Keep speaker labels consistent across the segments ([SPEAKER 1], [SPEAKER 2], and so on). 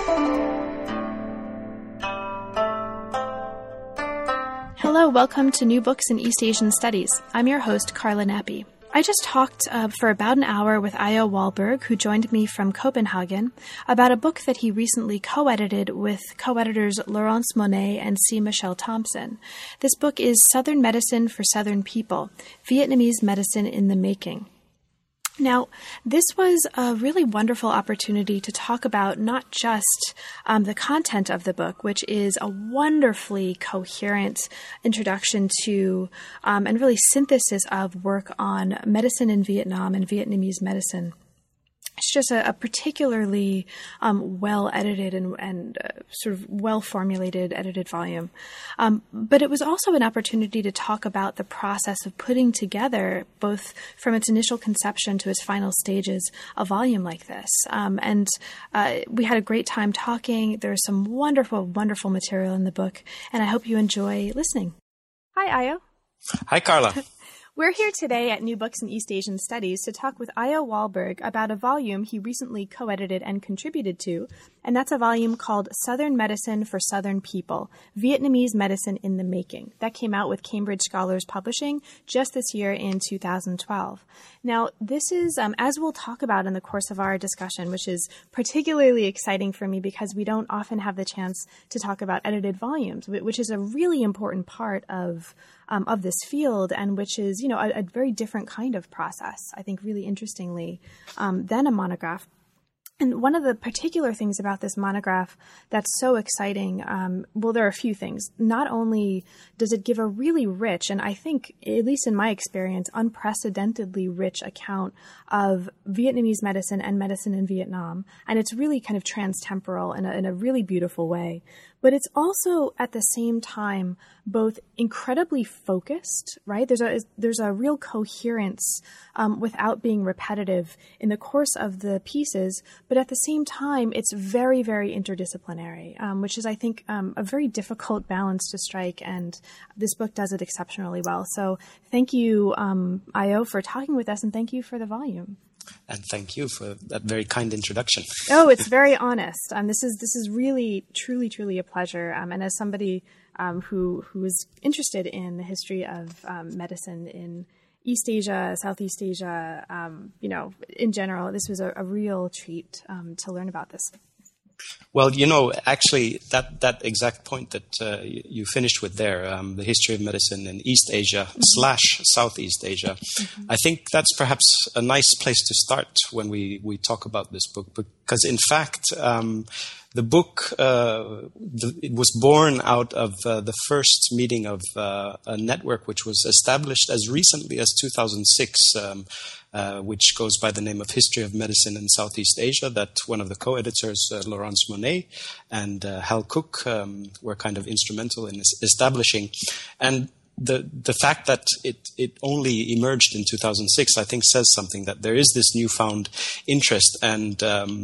[SPEAKER 1] Hello, welcome to New Books in East Asian Studies. I'm your host, Carla Nappi. I just talked for about an hour with Ayo Wahlberg, who joined me from Copenhagen, about a book that he recently co-edited with co-editors Laurence Monet and C. Michelle Thompson. This book is Southern Medicine for Southern People, Vietnamese Medicine in the Making. Now, this was a really wonderful opportunity to talk about not just the content of the book, which is a wonderfully coherent introduction to and really synthesis of work on medicine in Vietnam and Vietnamese medicine. It's just a particularly well-edited and sort of well-formulated edited volume. But it was also an opportunity to talk about the process of putting together, both from its initial conception to its final stages, a volume like this. And we had a great time talking. There's some wonderful, wonderful material in the book, and I hope you enjoy listening. Hi, Ayo.
[SPEAKER 2] Hi, Carla.
[SPEAKER 1] We're here today at New Books in East Asian Studies to talk with Ayo Wahlberg about a volume he recently co-edited and contributed to, and that's a volume called Southern Medicine for Southern People, Vietnamese Medicine in the Making. That came out with Cambridge Scholars Publishing just this year in 2012. Now, this is, as we'll talk about in the course of our discussion, which is particularly exciting for me because we don't often have the chance to talk about edited volumes, which is a really important part of this field, and which is, a very different kind of process, I think really interestingly, than a monograph. And one of the particular things about this monograph that's so exciting, there are a few things. Not only does it give a really rich, and I think, at least in my experience, unprecedentedly rich account of Vietnamese medicine and medicine in Vietnam, and it's really kind of transtemporal in a really beautiful way. But it's also, at the same time, both incredibly focused, right? There's a real coherence without being repetitive in the course of the pieces, but at the same time, it's very, very interdisciplinary, which is, I think, a very difficult balance to strike, and this book does it exceptionally well. So thank you, Ayo, for talking with us, and thank you for the volume.
[SPEAKER 2] And thank you for that very kind introduction.
[SPEAKER 1] Oh, it's very honest. This is really, truly, truly a pleasure. And as somebody who is interested in the history of medicine in East Asia, Southeast Asia, in general, this was a real treat to learn about this.
[SPEAKER 2] Well, actually, that exact point that you finished with there, the history of medicine in East Asia / Southeast Asia, I think that's perhaps a nice place to start when we talk about this book, because in fact, the book it was born out of the first meeting of a network which was established as recently as 2006, which goes by the name of History of Medicine in Southeast Asia, that one of the co-editors, Laurence Monet and Hal Cook, were kind of instrumental in establishing. And the fact that it only emerged in 2006, I think, says something, that there is this newfound interest. And,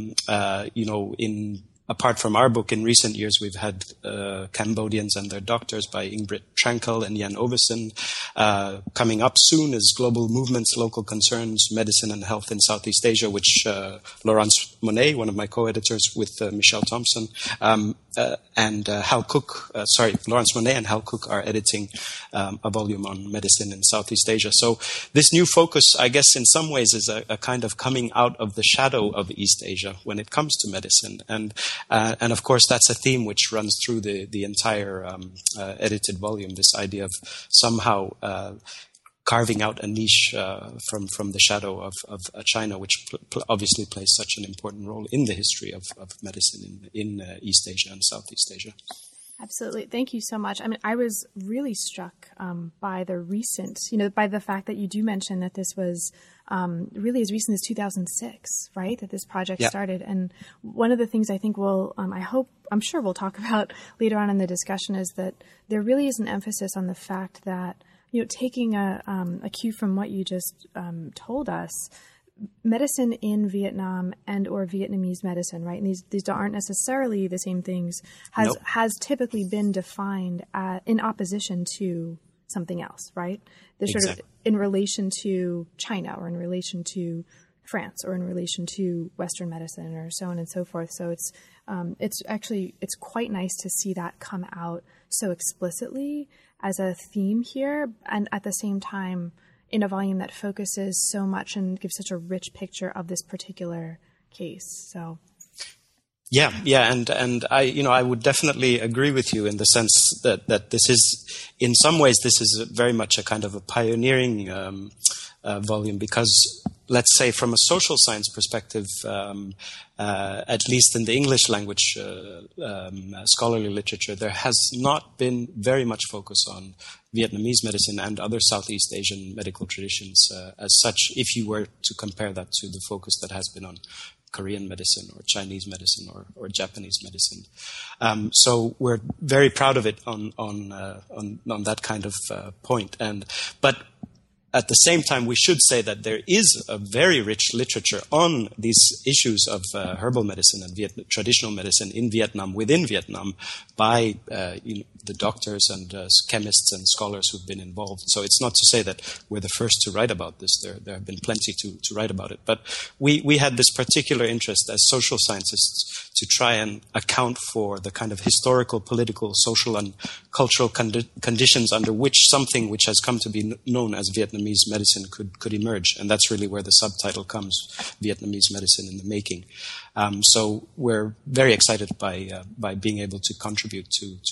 [SPEAKER 2] apart from our book, in recent years, we've had Cambodians and Their Doctors by Ingrid Trankel and Jan Ovesen. Coming up soon is Global Movements, Local Concerns, Medicine and Health in Southeast Asia, which Laurence Monet, one of my co-editors with Michelle Thompson, and Hal Cook, Laurence Monet and Hal Cook are editing a volume on medicine in Southeast Asia. So this new focus, I guess, in some ways is a kind of coming out of the shadow of East Asia when it comes to medicine. And of course, that's a theme which runs through the entire edited volume, this idea of somehow carving out a niche from the shadow of China, which obviously plays such an important role in the history of medicine in East Asia and Southeast Asia.
[SPEAKER 1] Absolutely. Thank you so much. I mean, I was really struck by the recent, by the fact that you do mention that this was really as recent as 2006, right? That this project started. And one of the things I think I'm sure we'll talk about later on in the discussion is that there really is an emphasis on the fact that, taking a cue from what you just told us, medicine in Vietnam and or Vietnamese medicine, right? And these aren't necessarily the same things, has typically been defined in opposition to something else, right? They're sort of in relation to China or in relation to France or in relation to Western medicine or so on and so forth. So it's it's quite nice to see that come out so explicitly as a theme here, and at the same time in a volume that focuses so much and gives such a rich picture of this particular case. So.
[SPEAKER 2] Yeah, and I would definitely agree with you in the sense that this is, in some ways, this is very much a kind of a pioneering volume, because let's say from a social science perspective, at least in the English language scholarly literature, there has not been very much focus on Vietnamese medicine and other Southeast Asian medical traditions as such, if you were to compare that to the focus that has been on Korean medicine or Chinese medicine or Japanese medicine. So we're very proud of it on that kind of point. But at the same time, we should say that there is a very rich literature on these issues of herbal medicine and traditional medicine in Vietnam, within Vietnam, by the doctors and chemists and scholars who've been involved. So it's not to say that we're the first to write about this. There have been plenty to write about it. But we had this particular interest as social scientists to try and account for the kind of historical, political, social, and cultural conditions under which something which has come to be known as Vietnamese medicine could emerge. And that's really where the subtitle comes, Vietnamese Medicine in the Making. So we're very excited by being able to contribute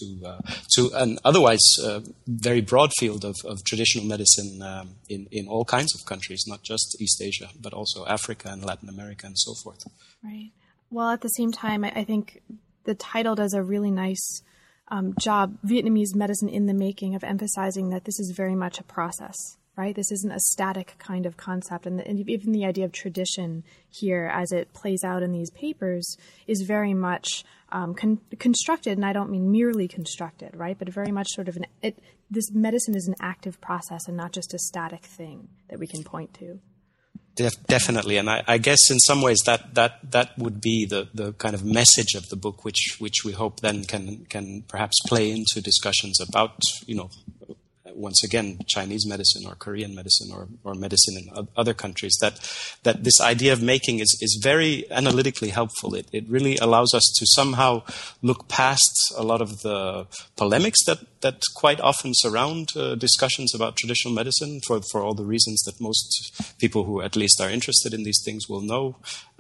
[SPEAKER 2] to an otherwise very broad field of traditional medicine in all kinds of countries, not just East Asia, but also Africa and Latin America and so forth.
[SPEAKER 1] Right. Well, at the same time, I think the title does a really nice job, Vietnamese Medicine in the Making, of emphasizing that this is very much a process, right? This isn't a static kind of concept. And even the idea of tradition here, as it plays out in these papers, is very much constructed, and I don't mean merely constructed, right? But very much sort of this medicine is an active process and not just a static thing that we can point to.
[SPEAKER 2] Definitely, and I guess in some ways that would be the kind of message of the book, which we hope then can perhaps play into discussions about, once again, Chinese medicine or Korean medicine or medicine in other countries, that this idea of making is very analytically helpful. It really allows us to somehow look past a lot of the polemics that quite often surround discussions about traditional medicine for all the reasons that most people who at least are interested in these things will know,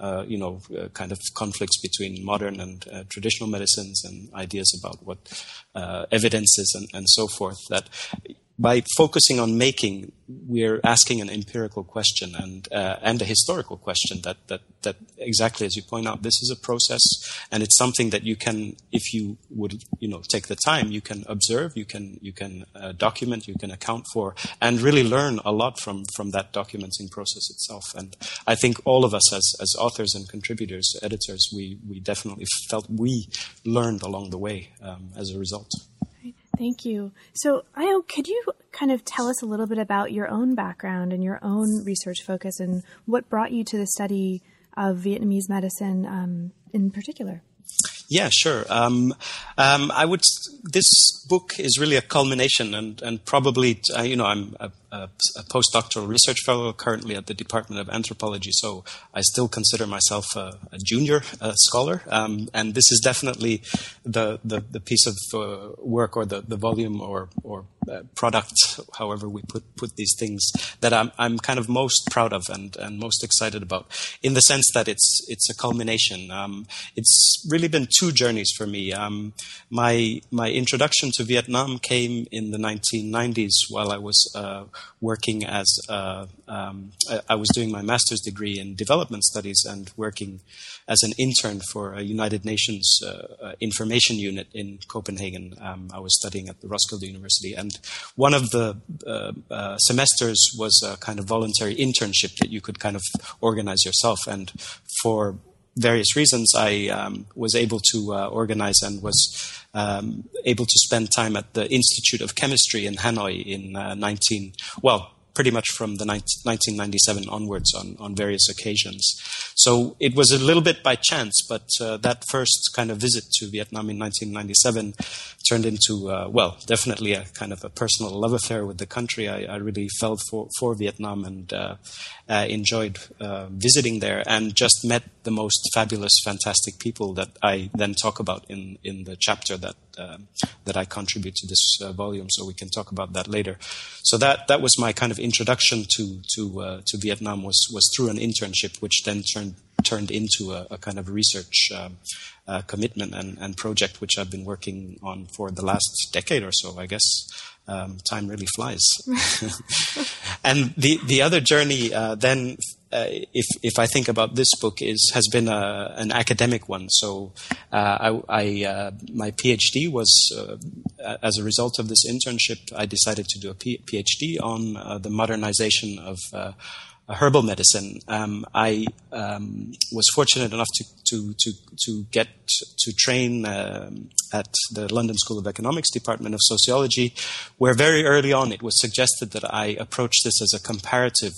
[SPEAKER 2] kind of conflicts between modern and traditional medicines and ideas about what evidence is and so forth. That by focusing on making, we're asking an empirical question and a historical question that exactly as you point out, this is a process, and it's something that you can, if you would, take the time, you can observe, you can document, you can account for, and really learn a lot from that documenting process itself. And I think all of us as authors and contributors, editors, we definitely felt we learned along the way as a result.
[SPEAKER 1] Thank you. So, Ayo, could you kind of tell us a little bit about your own background and your own research focus and what brought you to the study of Vietnamese medicine in particular?
[SPEAKER 2] Yeah, sure. This book is really a culmination and probably, I'm a postdoctoral research fellow currently at the Department of Anthropology, so I still consider myself a junior scholar. And this is definitely the piece of work or the volume or product, however we put these things, that I'm kind of most proud of and most excited about, in the sense that it's a culmination. It's really been two journeys for me. My introduction to Vietnam came in the 1990s while I was working as I was doing my master's degree in development studies and working as an intern for a United Nations information unit in Copenhagen. I was studying at the Roskilde University, and one of the semesters was a kind of voluntary internship that you could kind of organize yourself. And for various reasons, I was able to organize and was able to spend time at the Institute of Chemistry in Hanoi in pretty much from the 1997 onwards on various occasions. So it was a little bit by chance, but that first kind of visit to Vietnam in 1997 turned into, definitely a kind of a personal love affair with the country. I really fell for Vietnam and enjoyed visiting there, and just met the most fabulous, fantastic people that I then talk about in the chapter that I contribute to this volume. So we can talk about that later. So that was my kind of introduction to Vietnam was through an internship, which then turned into a kind of research commitment and project, which I've been working on for the last decade or so, I guess. Time really flies. And the other journey then, if I think about this book, has been an academic one. So my PhD was as a result of this internship, I decided to do a PhD on the modernization of herbal medicine. I was fortunate enough to get to train at the London School of Economics Department of Sociology, where very early on it was suggested that I approach this as a comparative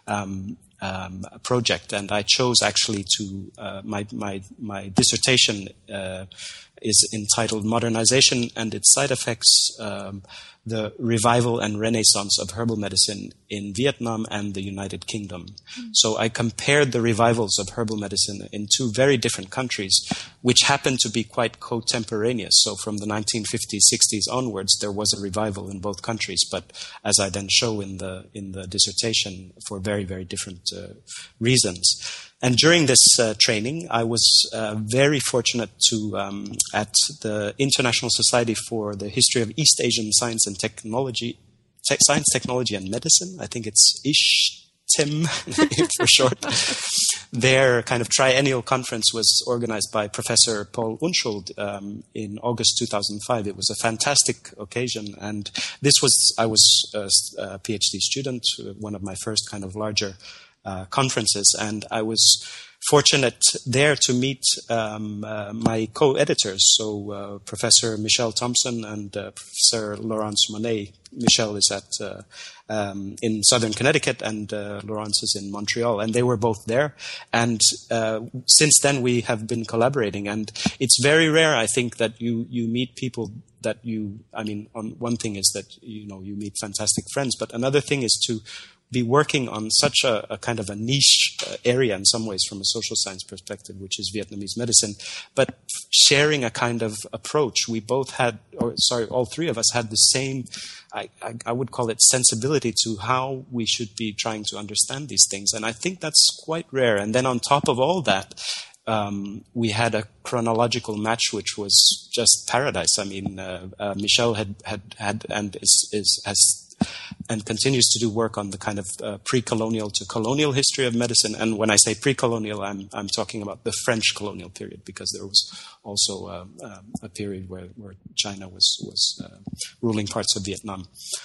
[SPEAKER 2] project, and I chose actually to my dissertation is entitled "Modernization and Its Side Effects: The Revival and Renaissance of Herbal Medicine in Vietnam and the United Kingdom." So I compared the revivals of herbal medicine in two very different countries, which happened to be quite contemporaneous. So from the 1950s, 60s onwards, there was a revival in both countries, but as I then show in the dissertation, for very, very different reasons. And during this training, I was very fortunate to, at the International Society for the History of East Asian Science and Technology, Science, Technology and Medicine, I think it's ISHTEM for short, their kind of triennial conference was organized by Professor Paul Unschuld in August 2005. It was a fantastic occasion, and I was a PhD student, one of my first kind of larger conferences, and I was fortunate there to meet my co-editors, so Professor Michelle Thompson and Professor Laurence Monet. Michelle is in southern Connecticut, and Laurence is in Montreal, and they were both there. And since then, we have been collaborating, and it's very rare, I think, that you meet people that one thing is that you meet fantastic friends, but another thing is to be working on such a kind of a niche area in some ways from a social science perspective, which is Vietnamese medicine, but sharing a kind of approach. We both all three of us had the same, I would call it, sensibility to how we should be trying to understand these things. And I think that's quite rare. And then on top of all that, we had a chronological match, which was just paradise. I mean, Michelle had and has and continues to do work on the kind of pre-colonial to colonial history of medicine. And when I say pre-colonial, I'm talking about the French colonial period, because there was also a period where China was ruling parts of Vietnam.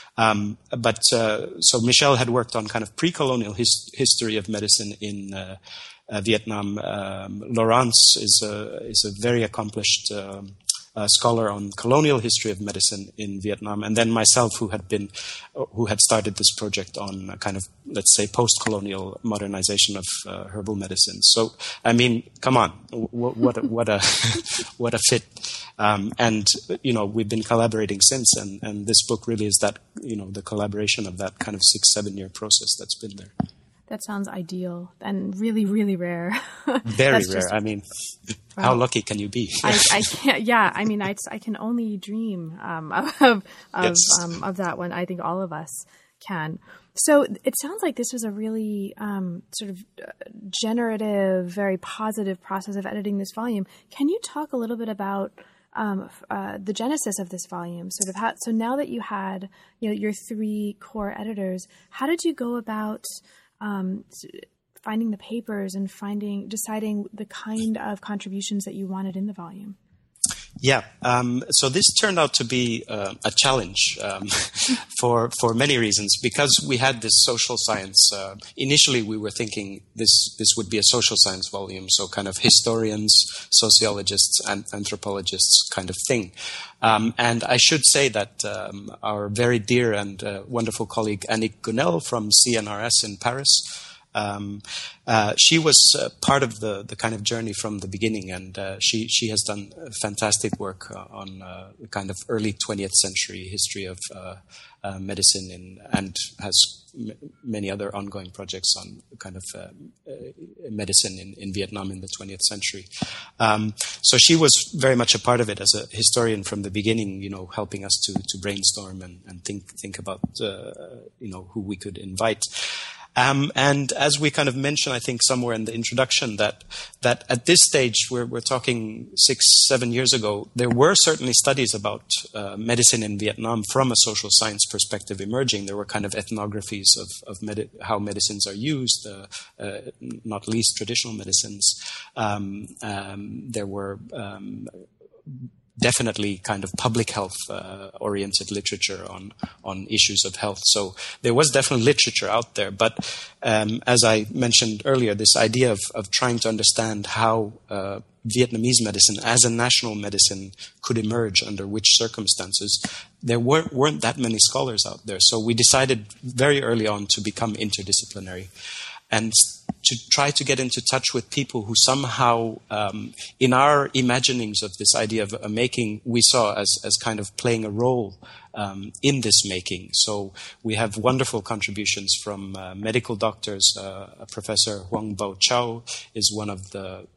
[SPEAKER 2] So Michelle had worked on kind of pre-colonial history of medicine in Vietnam. Laurence is a very accomplished scholar on colonial history of medicine in Vietnam, and then myself, who had started this project on a kind of, let's say, post-colonial modernization of herbal medicine. So, I mean, come on, what a fit! And we've been collaborating since, and this book really is that the collaboration of that kind of 6-7 year process that's been there.
[SPEAKER 1] That sounds ideal and really, really rare.
[SPEAKER 2] Very rare. I mean, how lucky can you be?
[SPEAKER 1] I can't. Yeah. I mean, I can only dream of that one. I think all of us can. So it sounds like this was a really sort of generative, very positive process of editing this volume. Can you talk a little bit about the genesis of this volume? Sort of so now that you had your 3 core editors, how did you go about finding the papers and deciding the kind of contributions that you wanted in the volume?
[SPEAKER 2] Yeah. So this turned out to be a challenge for many reasons, because we had this social science. Initially, we were thinking this would be a social science volume, so kind of historians, sociologists, and anthropologists kind of thing. And I should say that our very dear and wonderful colleague Annick Gunel from CNRS in Paris, she was part of the kind of journey from the beginning, and she has done fantastic work on the kind of early 20th century history of medicine and has many other ongoing projects on kind of medicine in Vietnam in the 20th century. So she was very much a part of it as a historian from the beginning, helping us to brainstorm and think about who we could invite. And as we kind of mentioned, I think somewhere in the introduction, that at this stage, we're talking 6-7 years ago, there were certainly studies about medicine in Vietnam from a social science perspective emerging. There were kind of ethnographies of how medicines are used, not least traditional medicines. There were definitely kind of public health oriented literature on issues of health. So there was definitely literature out there. But as I mentioned earlier, this idea of trying to understand how Vietnamese medicine as a national medicine could emerge under which circumstances, there weren't that many scholars out there. So we decided very early on to become interdisciplinary and to try to get into touch with people who somehow, in our imaginings of this idea of a making, we saw as kind of playing a role in this making. So we have wonderful contributions from medical doctors. Professor Huang Bao Chao is one of the,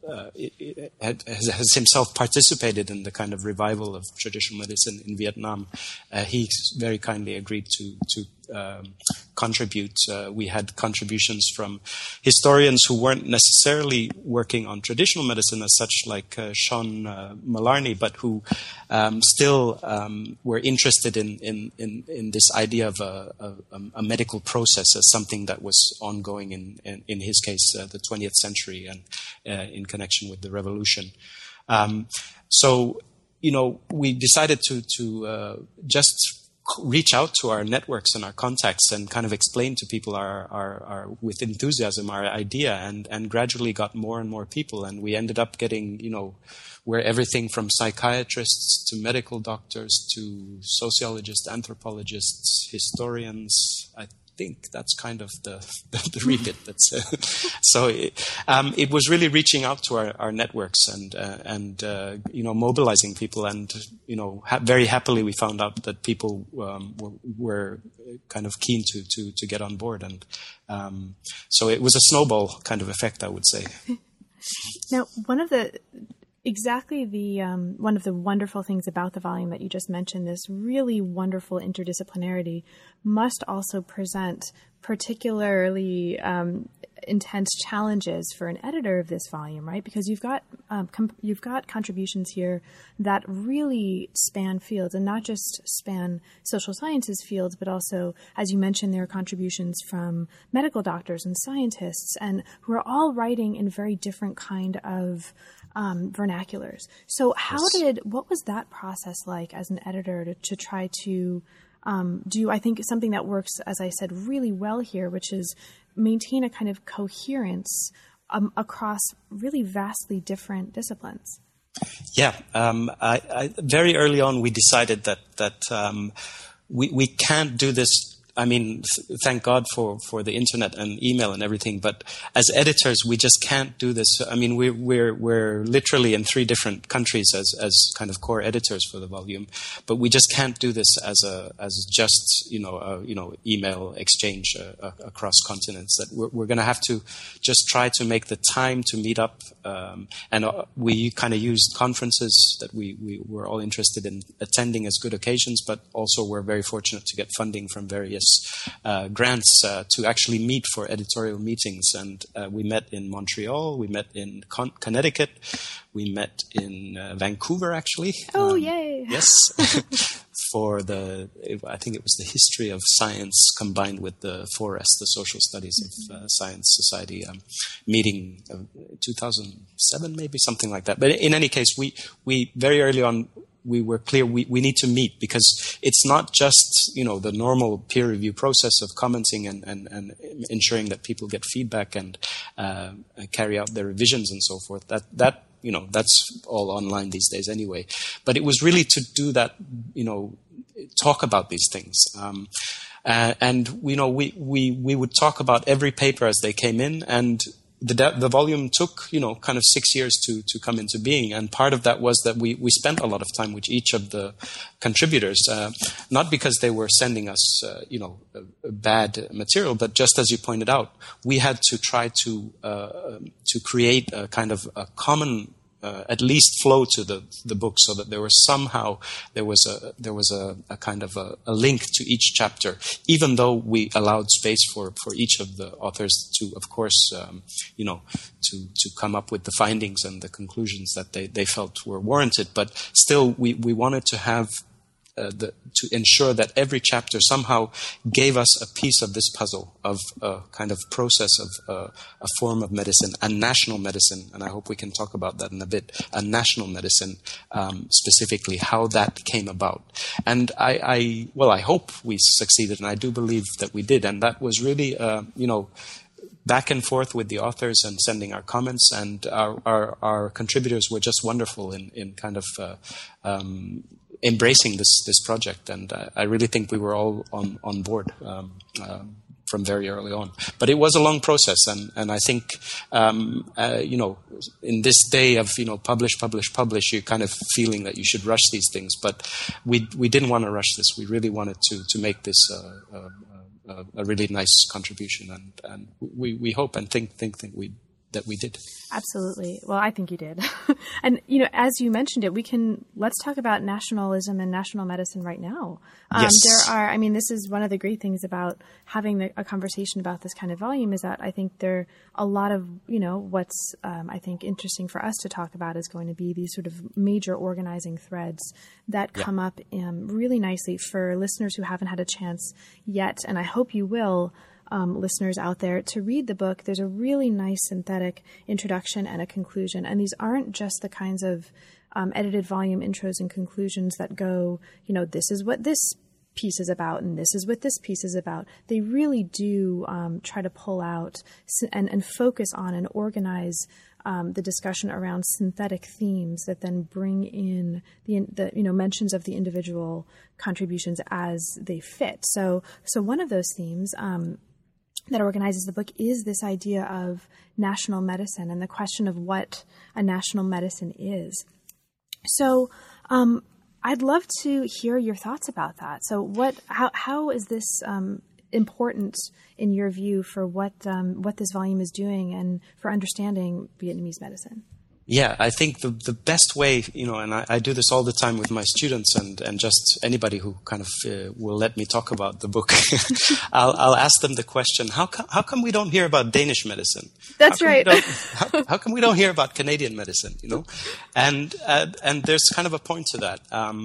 [SPEAKER 2] has himself participated in the kind of revival of traditional medicine in Vietnam. He very kindly agreed to contribute. We had contributions from historians who weren't necessarily working on traditional medicine as such, like Sean Mallarney, but who still were interested in this idea of a medical process as something that was ongoing in his case, the 20th century, and in connection with the revolution. So, we decided to just reach out to our networks and our contacts and kind of explain to people our with enthusiasm our idea, and gradually got more and more people, and we ended up getting where everything from psychiatrists to medical doctors to sociologists, anthropologists, historians. I think that's kind of the remit. So it was really reaching out to our networks and mobilizing people, and very happily we found out that people were kind of keen to get on board, and so it was a snowball kind of effect, I would say.
[SPEAKER 1] Now, one of the wonderful things about the volume that you just mentioned, this really wonderful interdisciplinarity, must also present particularly intense challenges for an editor of this volume, right? Because you've got contributions here that really span fields, and not just span social sciences fields, but also, as you mentioned, there are contributions from medical doctors and scientists, and who are all writing in very different kind of vernaculars. So what was that process like as an editor to try to do, I think, something that works, as I said, really well here, which is maintain a kind of coherence across really vastly different disciplines?
[SPEAKER 2] Yeah. I very early on, we decided that we can't do this. I mean, thank God for the internet and email and everything, but as editors, we just can't do this. I mean, we're literally in 3 different countries as kind of core editors for the volume, but we just can't do this as just email exchange across continents. That we're going to have to just try to make the time to meet up, and we kind of used conferences that we were all interested in attending as good occasions, but also we're very fortunate to get funding from various grants to actually meet for editorial meetings. And we met in Montreal, we met in Connecticut, we met in Vancouver, actually.
[SPEAKER 1] Oh, yay!
[SPEAKER 2] Yes. For I think it was the history of science combined with the FORES, the Social Studies of Science Society meeting, 2007 maybe, something like that. But in any case, we very early on we were clear we need to meet, because it's not just, the normal peer review process of commenting and ensuring that people get feedback and carry out their revisions and so forth. That's all online these days anyway. But it was really to do that, talk about these things. And we would talk about every paper as they came in, and the volume took, kind of 6 years to come into being. And part of that was that we spent a lot of time with each of the contributors, not because they were sending us, bad material, but just as you pointed out, we had to try to create a kind of a common, at least flow to the book, so that there was a kind of a link to each chapter, even though we allowed space for each of the authors to, of course, to come up with the findings and the conclusions that they felt were warranted. But still, we wanted to have to ensure that every chapter somehow gave us a piece of this puzzle of a kind of process of a form of medicine, a national medicine, and I hope we can talk about that in a bit, a national medicine, specifically how that came about. And I hope we succeeded, and I do believe that we did, and that was really, back and forth with the authors and sending our comments, and our contributors were just wonderful in kind of embracing this project, and I really think we were all on board from very early on. But it was a long process, and I think in this day of publish, you're kind of feeling that you should rush these things, but we didn't want to rush this. We really wanted to make this a really nice contribution, and we hope and think that we did.
[SPEAKER 1] Absolutely. Well, I think you did. And, as you mentioned it, let's talk about nationalism and national medicine right now.
[SPEAKER 2] Yes.
[SPEAKER 1] This is one of the great things about having a conversation about this kind of volume, is that I think there are a lot of, what's, I think, interesting for us to talk about is going to be these sort of major organizing threads that come up really nicely for listeners who haven't had a chance yet, and I hope you will, listeners out there, to read the book. There's a really nice synthetic introduction and a conclusion. And these aren't just the kinds of edited volume intros and conclusions that go, this is what this piece is about and this is what this piece is about. They really do try to pull out and focus on and organize the discussion around synthetic themes that then bring in the mentions of the individual contributions as they fit. So one of those themes that organizes the book is this idea of national medicine and the question of what a national medicine is. So I'd love to hear your thoughts about that. So how is this important in your view for what this volume is doing and for understanding Vietnamese medicine?
[SPEAKER 2] Yeah, I think the best way, and I do this all the time with my students and just anybody who kind of will let me talk about the book, I'll ask them the question, how come we don't hear about Danish medicine?
[SPEAKER 1] That's right.
[SPEAKER 2] How come we don't hear about Canadian medicine, And there's kind of a point to that.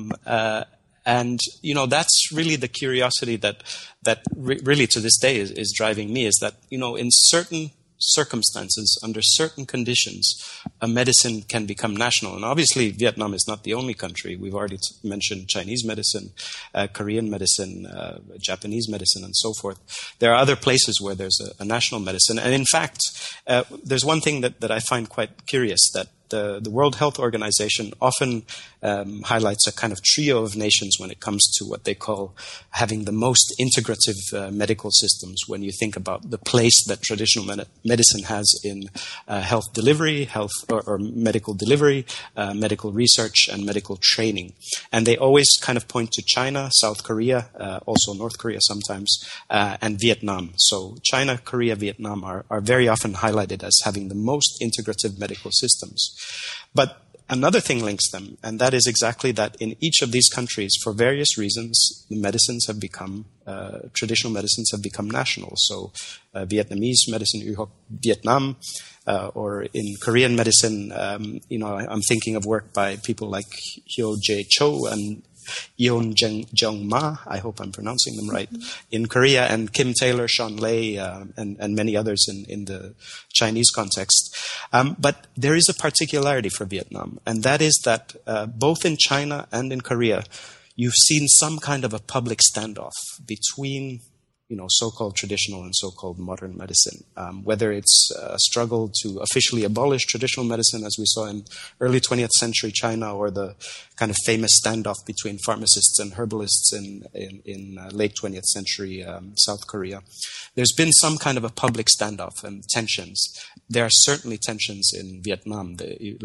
[SPEAKER 2] And that's really the curiosity that really to this day is driving me, is that, in certain circumstances, under certain conditions, a medicine can become national. And obviously, Vietnam is not the only country. We've already mentioned Chinese medicine, Korean medicine, Japanese medicine, and so forth. There are other places where there's a national medicine. And in fact, there's one thing that I find quite curious, that the World Health Organization often highlights a kind of trio of nations when it comes to what they call having the most integrative medical systems, when you think about the place that traditional medicine has in health delivery, or medical delivery, medical research, and medical training. And they always kind of point to China, South Korea, also North Korea sometimes, and Vietnam. So China, Korea, Vietnam are very often highlighted as having the most integrative medical systems. But another thing links them, and that is exactly that in each of these countries, for various reasons, the medicines have become, traditional medicines have become national. So Vietnamese medicine, Y Hoc Vietnam, or in Korean medicine, I'm thinking of work by people like Hyo Jae Cho and Yeon Jung Ma, I hope I'm pronouncing them right, in Korea, and Kim Taylor, Sean Lay, and many others in the Chinese context. But there is a particularity for Vietnam, and that is that both in China and in Korea, you've seen some kind of a public standoff between so-called traditional and so-called modern medicine, whether it's a struggle to officially abolish traditional medicine, as we saw in early 20th century China, or the kind of famous standoff between pharmacists and herbalists in late 20th century South Korea. There's been some kind of a public standoff and tensions. There are certainly tensions in Vietnam.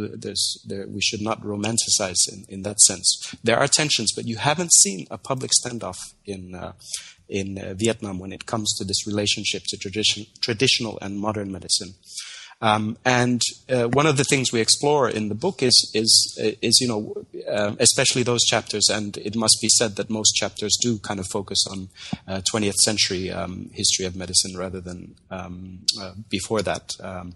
[SPEAKER 2] We should not romanticize in that sense. There are tensions, but you haven't seen a public standoff in Vietnam when it comes to this relationship to traditional and modern medicine. And one of the things we explore in the book is especially those chapters, and it must be said that most chapters do kind of focus on 20th century history of medicine rather than before that.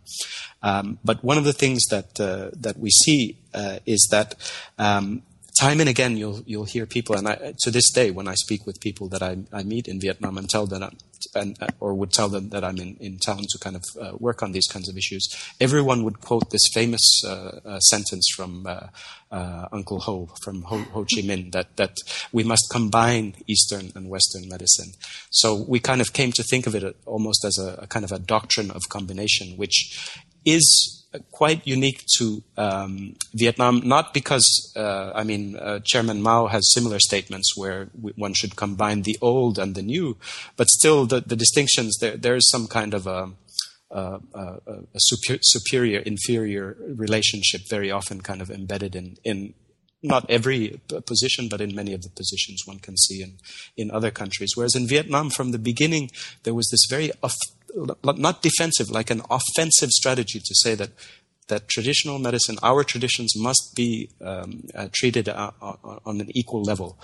[SPEAKER 2] But one of the things that we see is that time and again, you'll hear people, and to this day, when I speak with people that I meet in Vietnam and tell them, or would tell them that I'm in town to kind of work on these kinds of issues, everyone would quote this famous sentence from Uncle Ho, from Ho Chi Minh, that we must combine Eastern and Western medicine. So we kind of came to think of it almost as a kind of a doctrine of combination, which is quite unique to Vietnam, not because, Chairman Mao has similar statements where one should combine the old and the new, but still the distinctions, there is some kind of a superior-inferior relationship very often kind of embedded in not every position, but in many of the positions one can see in other countries. Whereas in Vietnam, from the beginning, there was this very not defensive, like an offensive strategy to say that traditional medicine, our traditions, must be treated on an equal level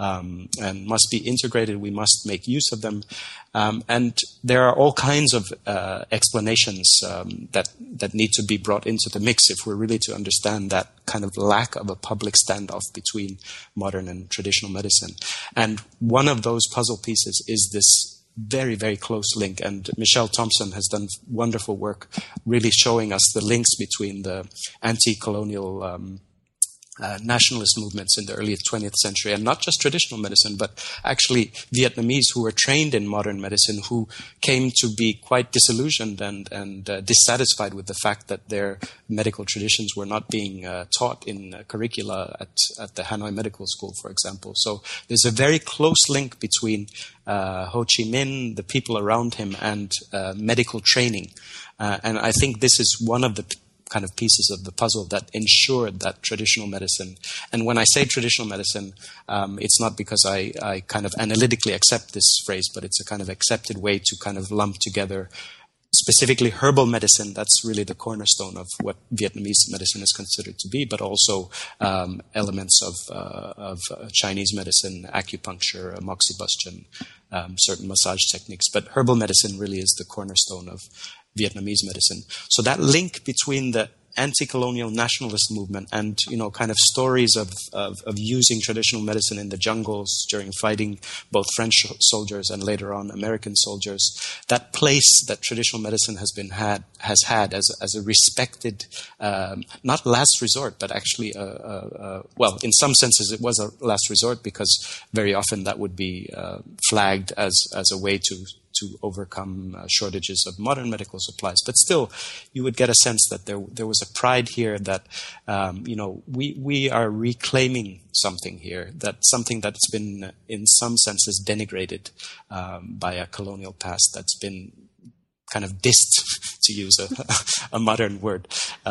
[SPEAKER 2] and must be integrated. We must make use of them. And there are all kinds of explanations that need to be brought into the mix if we're really to understand that kind of lack of a public standoff between modern and traditional medicine. And one of those puzzle pieces is this very, very close link. And Michelle Thompson has done wonderful work really showing us the links between the anti-colonial nationalist movements in the early 20th century, and not just traditional medicine, but actually Vietnamese who were trained in modern medicine, who came to be quite disillusioned and dissatisfied with the fact that their medical traditions were not being taught in curricula at the Hanoi Medical School, for example. So there's a very close link between Ho Chi Minh, the people around him, and medical training. And I think this is one of the kind of pieces of the puzzle that ensured that traditional medicine, and when I say traditional medicine, it's not because I kind of analytically accept this phrase, but it's a kind of accepted way to kind of lump together specifically herbal medicine. That's really the cornerstone of what Vietnamese medicine is considered to be, but also elements of Chinese medicine, acupuncture, moxibustion, certain massage techniques. But herbal medicine really is the cornerstone of Vietnamese medicine. So that link between the anti-colonial nationalist movement and, kind of stories of using traditional medicine in the jungles during fighting both French soldiers and later on American soldiers, that place that traditional medicine has had as a respected, not last resort, but actually, well, in some senses it was a last resort, because very often that would be flagged as a way to overcome shortages of modern medical supplies. But still, you would get a sense that there was a pride here that, we are reclaiming something here, something that's been, in some senses, denigrated by a colonial past that's been kind of dissed, to use a modern word,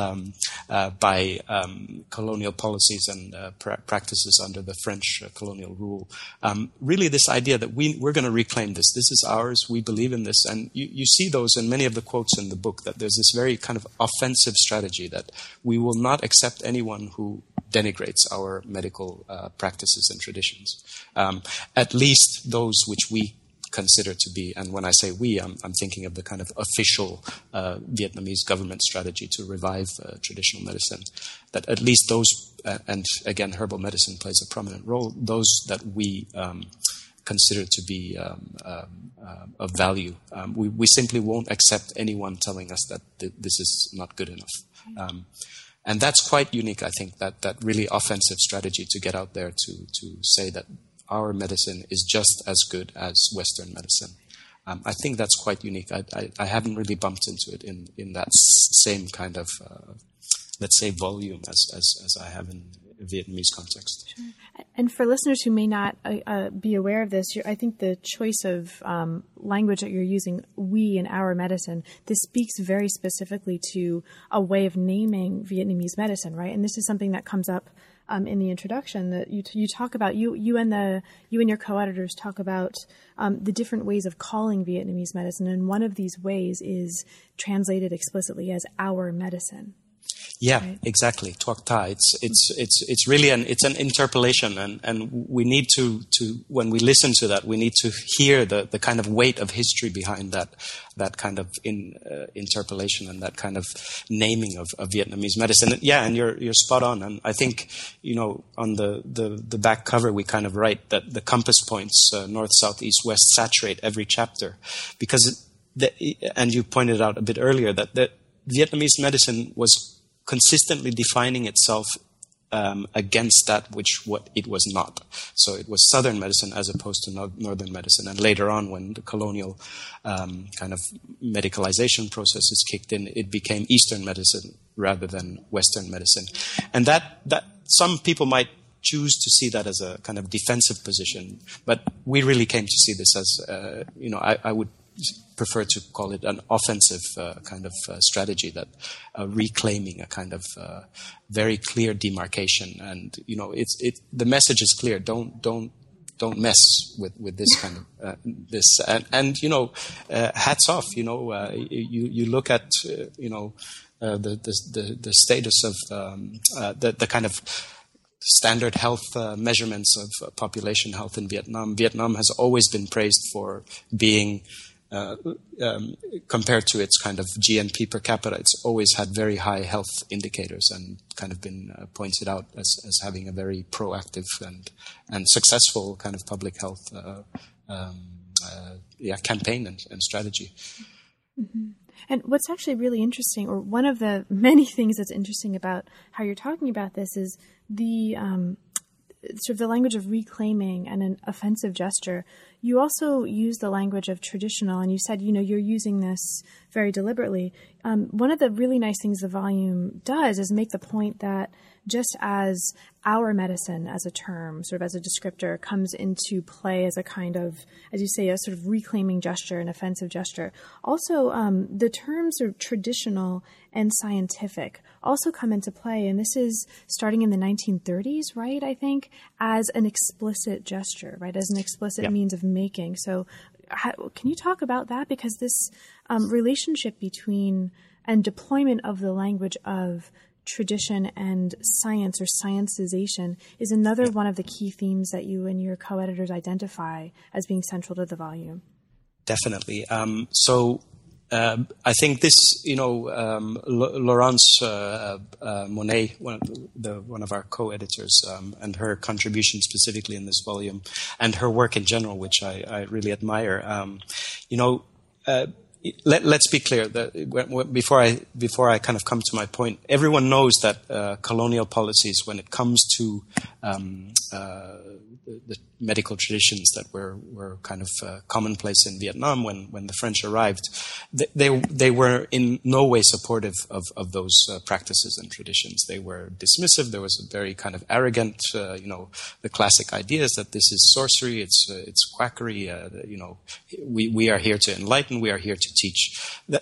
[SPEAKER 2] by colonial policies and practices under the French colonial rule. Really this idea that we're going to reclaim this. This is ours. We believe in this. And you see those in many of the quotes in the book, that there's this very kind of offensive strategy that we will not accept anyone who denigrates our medical practices and traditions, at least those which we consider to be, and when I say we, I'm thinking of the kind of official Vietnamese government strategy to revive traditional medicine, that at least those, and again, herbal medicine plays a prominent role, those that we consider to be of value. We simply won't accept anyone telling us that this is not good enough. And that's quite unique, I think, that really offensive strategy to get out there to say that our medicine is just as good as Western medicine. I think that's quite unique. I haven't really bumped into it in that same kind of, let's say, volume as I have in a Vietnamese context.
[SPEAKER 1] Sure. And for listeners who may not be aware of this, I think the choice of language that you're using, we in our medicine, this speaks very specifically to a way of naming Vietnamese medicine, right? And this is something that comes up in the introduction that you talk about. You and your co-editors talk about the different ways of calling Vietnamese medicine, and one of these ways is translated explicitly as our medicine.
[SPEAKER 2] Yeah,
[SPEAKER 1] right?
[SPEAKER 2] Exactly. Tuoc Tha. It's really an interpolation, and we need to when we listen to that, we need to hear the kind of weight of history behind that kind of interpolation and that kind of naming of Vietnamese medicine. And you're spot on. And I think, on the back cover we kind of write that the compass points north, south, east, west saturate every chapter, because and you pointed out a bit earlier that Vietnamese medicine was consistently defining itself against what it was not. So it was Southern medicine as opposed to Northern medicine. And later on, when the colonial kind of medicalization processes kicked in, it became Eastern medicine rather than Western medicine. And that some people might choose to see that as a kind of defensive position, but we really came to see this as, I would prefer to call it an offensive kind of strategy, that reclaiming a kind of very clear demarcation. And the message is clear. Don't mess with this kind of this. And hats off. You look at the status of the kind of standard health measurements of population health in Vietnam. Vietnam has always been praised for being compared to its kind of GNP per capita, it's always had very high health indicators and kind of been pointed out as having a very proactive and successful kind of public health campaign and strategy.
[SPEAKER 1] Mm-hmm. And what's actually really interesting, or one of the many things that's interesting about how you're talking about this, is the sort of the language of reclaiming and an offensive gesture. You also use the language of traditional, and you said, you're using this very deliberately. One of the really nice things the volume does is make the point that just as our medicine as a term, sort of as a descriptor, comes into play as a kind of, as you say, a sort of reclaiming gesture, an offensive gesture, also the terms of traditional and scientific also come into play. And this is starting in the 1930s, right, I think, as an explicit gesture, right, as an explicit means of making. So can you talk about that? Because this relationship between and deployment of the language of tradition and science, or scientization, is another one of the key themes that you and your co-editors identify as being central to the volume.
[SPEAKER 2] Definitely. I think this, Laurence Monet, one of our co-editors, and her contribution specifically in this volume, and her work in general, which I really admire. Let's be clear that before I kind of come to my point, everyone knows that colonial policies, when it comes to the medical traditions that were kind of commonplace in Vietnam when the French arrived, they were in no way supportive of those practices and traditions. They were dismissive. There was a very kind of arrogant, the classic ideas that this is sorcery, it's quackery. We are here to enlighten. We are here to teach.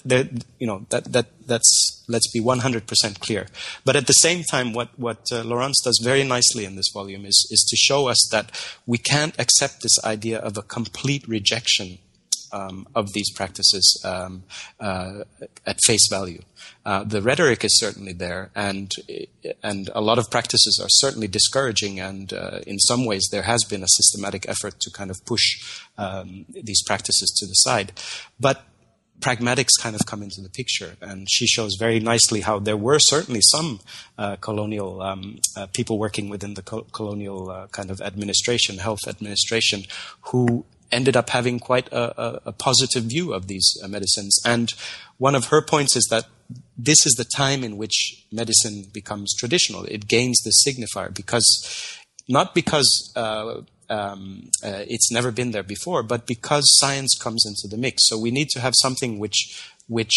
[SPEAKER 2] That's let's be 100% clear. But at the same time, what Laurence does very nicely in this volume is to show us that we can't accept this idea of a complete rejection of these practices at face value. The rhetoric is certainly there, and a lot of practices are certainly discouraging, and in some ways there has been a systematic effort to kind of push these practices to the side. But pragmatics kind of come into the picture, and she shows very nicely how there were certainly some colonial people working within the colonial kind of administration, health administration, who ended up having quite a positive view of these medicines. And one of her points is that this is the time in which medicine becomes traditional. It gains this signifier not because it's never been there before, but because science comes into the mix. So we need to have something which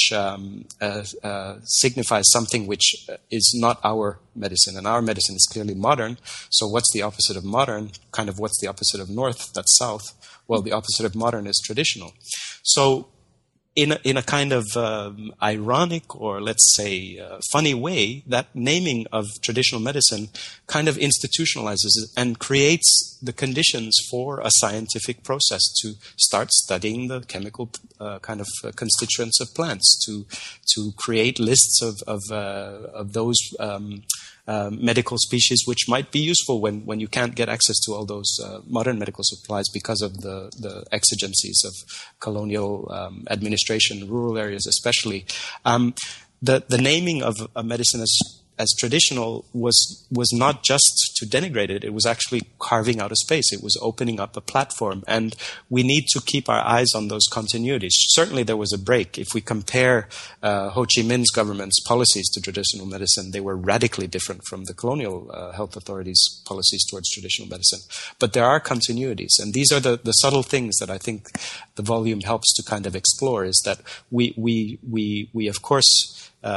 [SPEAKER 2] signifies something which is not our medicine, and our medicine is clearly modern. So what's the opposite of modern? Kind of what's the opposite of north? That's south. Well, the opposite of modern is traditional. So in a kind of ironic, or let's say funny way, that naming of traditional medicine kind of institutionalizes it and creates the conditions for a scientific process to start studying the chemical kind of constituents of plants, to create lists of those medical species which might be useful when you can't get access to all those modern medical supplies because of the exigencies of colonial administration, rural areas especially. The naming of a medicine as traditional was not just to denigrate it. It was actually carving out a space. It was opening up a platform. And we need to keep our eyes on those continuities. Certainly there was a break. If we compare Ho Chi Minh's government's policies to traditional medicine, they were radically different from the colonial health authorities' policies towards traditional medicine. But there are continuities. And these are the subtle things that I think the volume helps to kind of explore, is that we of course,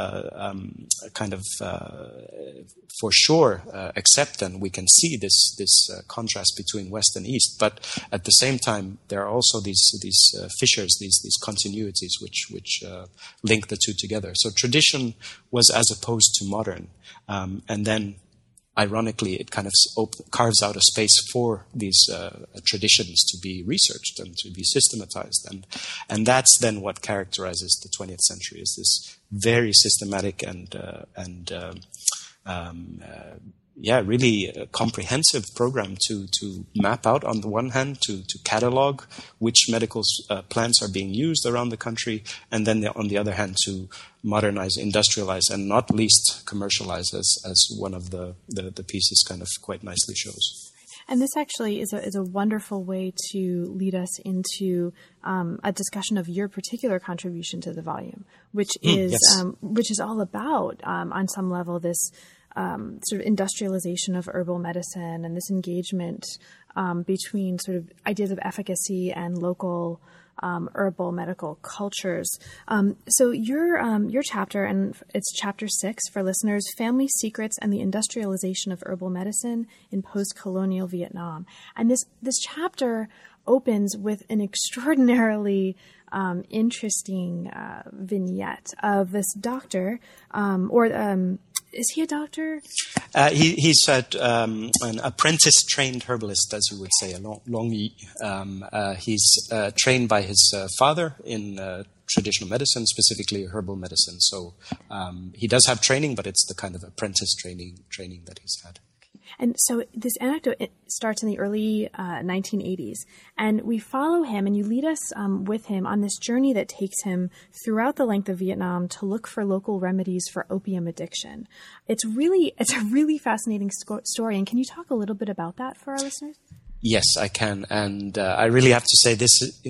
[SPEAKER 2] for sure accept, and we can see this contrast between West and East. But at the same time, there are also these fissures, these continuities which link the two together. So tradition was as opposed to modern, and then ironically, it kind of carves out a space for these traditions to be researched and to be systematized, and that's then what characterizes the 20th century, is this very systematic and really comprehensive program to map out, on the one hand, to catalog which medical plants are being used around the country, and then on the other hand to modernize, industrialize, and not least commercialize, as one of the pieces kind of quite nicely shows.
[SPEAKER 1] And this actually is a wonderful way to lead us into a discussion of your particular contribution to the volume, which is all about, on some level, this sort of industrialization of herbal medicine and this engagement between sort of ideas of efficacy and local herbal medical cultures. So your chapter, and it's chapter 6 for listeners, Family Secrets and the Industrialization of Herbal Medicine in Post-Colonial Vietnam. And this chapter opens with an extraordinarily interesting vignette of this doctor, is he a doctor?
[SPEAKER 2] He's an apprentice-trained herbalist, as we would say, a Long Yi. He's trained by his father in traditional medicine, specifically herbal medicine. So he does have training, but it's the kind of apprentice training that he's had.
[SPEAKER 1] And so this anecdote starts in the early 1980s, and we follow him, and you lead us with him on this journey that takes him throughout the length of Vietnam to look for local remedies for opium addiction. It's a really fascinating story, and can you talk a little bit about that for our listeners?
[SPEAKER 2] Yes, I can, and I really have to say this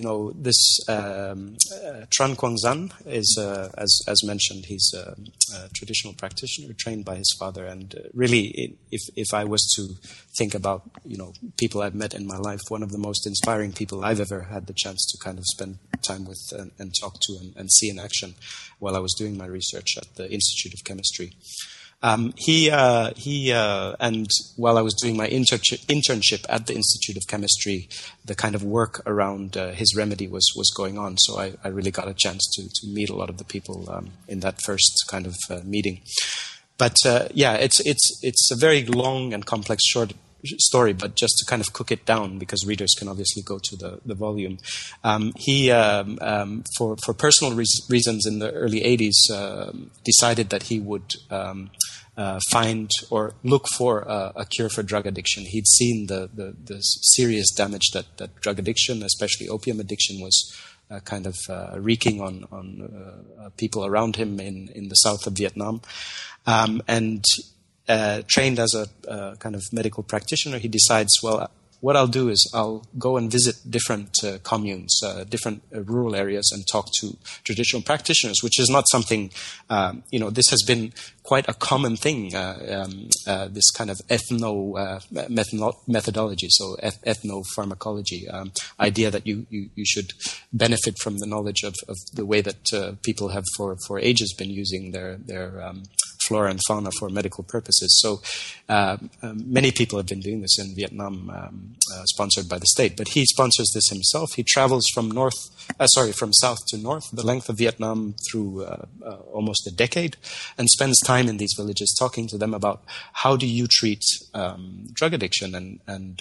[SPEAKER 2] Tran Quang Zan is, as mentioned, he's a traditional practitioner trained by his father, and really, if I was to think about people I've met in my life, one of the most inspiring people I've ever had the chance to kind of spend time with and talk to and see in action while I was doing my research at the Institute of Chemistry. And while I was doing my internship at the Institute of Chemistry, the kind of work around his remedy was going on. So I really got a chance to meet a lot of the people in that first kind of meeting. But it's a very long and complex story, but just to kind of cook it down, because readers can obviously go to the volume. He, for personal reasons in the early 80s, decided that he would find or look for a cure for drug addiction. He'd seen the serious damage that drug addiction, especially opium addiction, was kind of wreaking on people around him in the south of Vietnam. And trained as a kind of medical practitioner, he decides, well, what I'll do is I'll go and visit different communes, different rural areas, and talk to traditional practitioners, which is not something, this has been quite a common thing, this kind of methodology, so ethnopharmacology, idea that you should benefit from the knowledge of the way that people have for ages been using their flora and fauna for medical purposes. So many people have been doing this in Vietnam, sponsored by the state, but he sponsors this himself. He travels from south to north, the length of Vietnam, through almost a decade, and spends time in these villages talking to them about how do you treat drug addiction.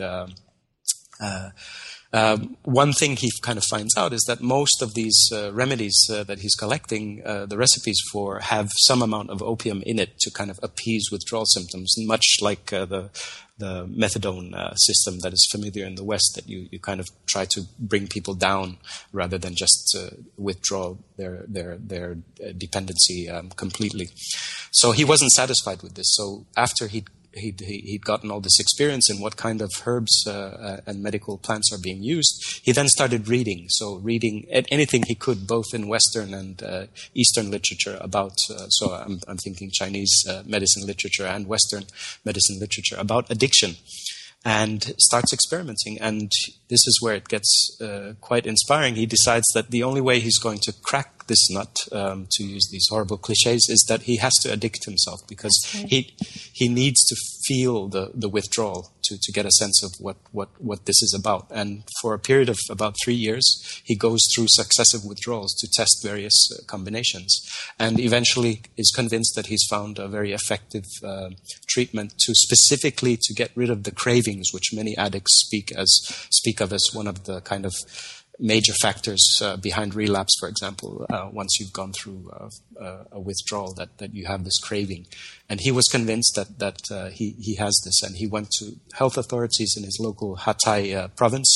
[SPEAKER 2] One thing he kind of finds out is that most of these remedies that he's collecting, the recipes for, have some amount of opium in it to kind of appease withdrawal symptoms, much like the methadone system that is familiar in the West, that you kind of try to bring people down rather than just withdraw their dependency completely. So he wasn't satisfied with this. So after he'd gotten all this experience in what kind of herbs and medical plants are being used, he then started reading. So reading anything he could, both in Western and Eastern literature about, so I'm thinking Chinese medicine literature and Western medicine literature about addiction, and starts experimenting. And this is where it gets quite inspiring. He decides that the only way he's going to crack this nut, to use these horrible cliches, is that he has to addict himself, because he needs to feel the withdrawal to get a sense of what this is about. And for a period of about 3 years, he goes through successive withdrawals to test various combinations, and eventually is convinced that he's found a very effective treatment specifically to get rid of the cravings, which many addicts speak of as one of the kind of major factors behind relapse, for example, once you've gone through a withdrawal, that you have this craving. And he was convinced that he has this, and he went to health authorities in his local Hatay province,